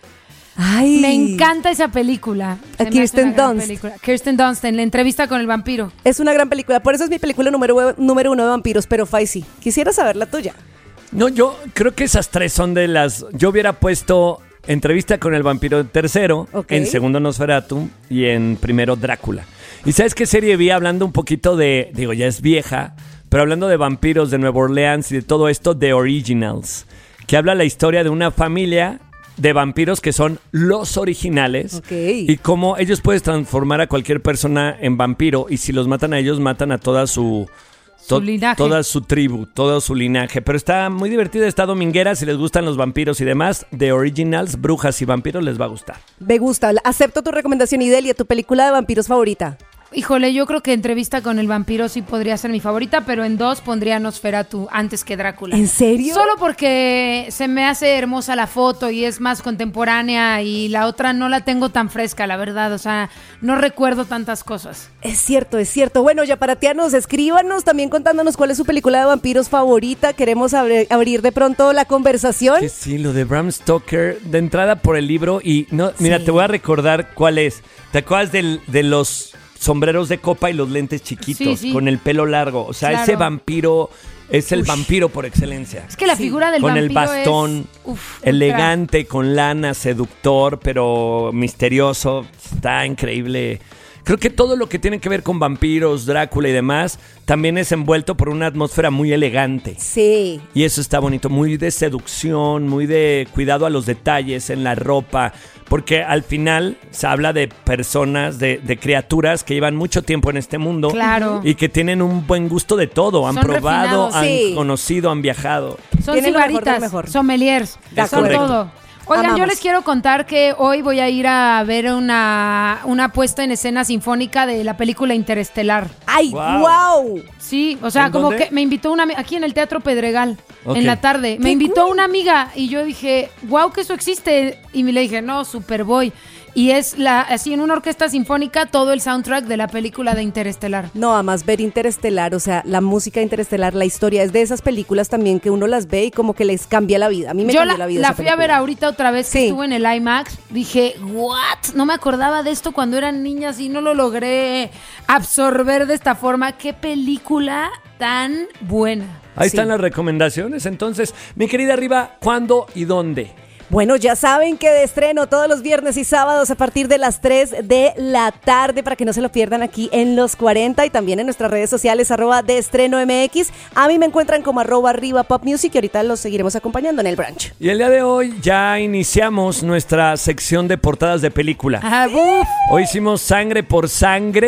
Ay, Me encanta esa película. Se me hace Kirsten una gran Dunst. película. Kirsten Dunst en la entrevista con el vampiro. Es una gran película, por eso es mi película número, número uno de vampiros, pero Faisy, quisiera saber la tuya. No, yo creo que esas tres son de las... Yo hubiera puesto Entrevista con el vampiro tercero, Ok. en segundo Nosferatu y en primero Drácula. ¿Y sabes qué serie vi hablando un poquito de... Digo, ya es vieja, pero hablando de vampiros de Nueva Orleans y de todo esto, The Originals, que habla la historia de una familia de vampiros que son los originales. Ok. Y cómo ellos pueden transformar a cualquier persona en vampiro, y si los matan a ellos, matan a toda su... Su linaje. Toda su tribu, todo su linaje. Pero está muy divertida, está dominguera. Si les gustan los vampiros y demás, The Originals, brujas y vampiros, les va a gustar. Me gusta, acepto tu recomendación, Idelia, tu película de vampiros favorita. Híjole, yo creo que Entrevista con el vampiro sí podría ser mi favorita, pero en dos pondría Nosferatu antes que Drácula. ¿En serio? Solo porque se me hace hermosa la foto y es más contemporánea, y la otra no la tengo tan fresca, la verdad. O sea, no recuerdo tantas cosas. Es cierto, es cierto. Bueno, yaparatianos, escríbanos también contándonos cuál es su película de vampiros favorita. Queremos abrir, abrir de pronto la conversación. Que sí, lo de Bram Stoker, de entrada por el libro. Y no, mira, Sí. te voy a recordar cuál es. ¿Te acuerdas del, de los sombreros de copa y los lentes chiquitos, Sí, sí. con el pelo largo? O sea, Claro. ese vampiro es el Ush. vampiro por excelencia. Es que la Sí. figura del Con vampiro el bastón, es, uf, ultra. elegante, con lana, seductor, pero misterioso. Está increíble. Creo que todo lo que tiene que ver con vampiros, Drácula y demás, también es envuelto por una atmósfera muy elegante. Sí. Y eso está bonito, muy de seducción, muy de cuidado a los detalles en la ropa, porque al final se habla de personas, de, de criaturas que llevan mucho tiempo en este mundo. Claro. Y que tienen un buen gusto de todo, han Son probado, refinados, han sí. conocido, han viajado. Son Tiene lo mejor del sibaritas, mejor. sommeliers, De son acuerdo. todo. Oigan, Amamos. yo les quiero contar que hoy voy a ir a ver una, una puesta en escena sinfónica de la película Interestelar. ¡Ay, Wow. wow! Sí, o sea, ¿En como dónde? que me invitó una ami- aquí en el Teatro Pedregal, Ok. en la tarde. Me ¡Qué invitó cool! una amiga y yo dije, wow, que eso existe. Y me le dije, no, super voy. Y es la así en una orquesta sinfónica todo el soundtrack de la película de Interestelar. No, además ver Interestelar, o sea, la música Interestelar, la historia es de esas películas también que uno las ve y como que les cambia la vida. A mí me Yo cambió la, la vida. la esa fui a ver película. ahorita otra vez que Sí. estuve en el IMAX. Dije, ¿what? No me acordaba de esto cuando eran niñas y no lo logré absorber de esta forma. ¡Qué película tan buena! Ahí Sí. están las recomendaciones. Entonces, mi querida Riva, ¿cuándo y dónde? Bueno, ya saben que de estreno todos los viernes y sábados a partir de las tres de la tarde para que no se lo pierdan aquí en Los cuarenta y también en nuestras redes sociales arroba de estreno M X. A mí me encuentran como arroba arriba pop music y ahorita los seguiremos acompañando en el brunch. Y el día de hoy ya iniciamos nuestra sección de portadas de película. Ah, uf. Hoy hicimos Sangre por Sangre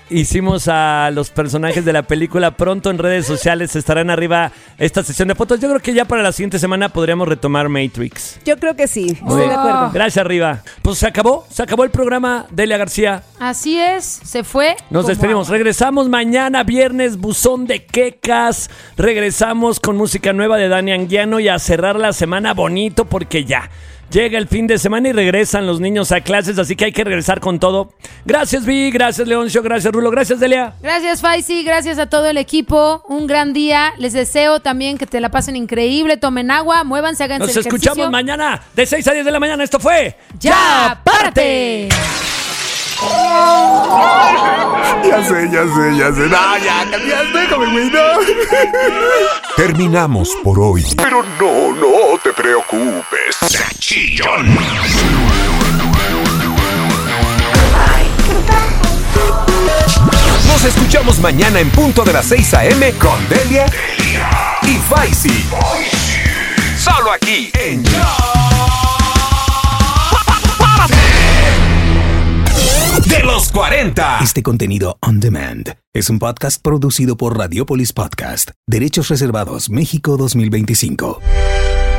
hicimos a los personajes de la película. Pronto en redes sociales estarán arriba esta sesión de fotos. Yo creo que ya para la siguiente semana podríamos retomar Matrix. Yo creo que sí, Oh. estoy de acuerdo. Gracias, Riva. Pues se acabó, se acabó el programa. Delia García. Así es, se fue. Nos como despedimos. agua. Regresamos mañana, viernes, Buzón de Quecas. Regresamos con música nueva de Dani Anguiano y a cerrar la semana bonito porque ya llega el fin de semana y regresan los niños a clases, así que hay que regresar con todo. Gracias, Vi. Gracias, Leoncio. Gracias, Rulo. Gracias, Delia. Gracias, Faisy. Gracias a todo el equipo. Un gran día. Les deseo también que te la pasen increíble. Tomen agua, muévanse, háganse Nos el ejercicio. escuchamos mañana de seis a diez de la mañana. Esto fue ¡Ya, párate! Ya sé, ya sé, ya sé. No, ya, cambiaste, déjame, güey, no. Terminamos por hoy. Pero no, no te preocupes. Chillón. Nos escuchamos mañana en punto de las seis a.m. con Delia y Faisy. Solo aquí en de los cuarenta. Este contenido on demand es un podcast producido por Radiopolis Podcast, Derechos Reservados, México dos mil veinticinco.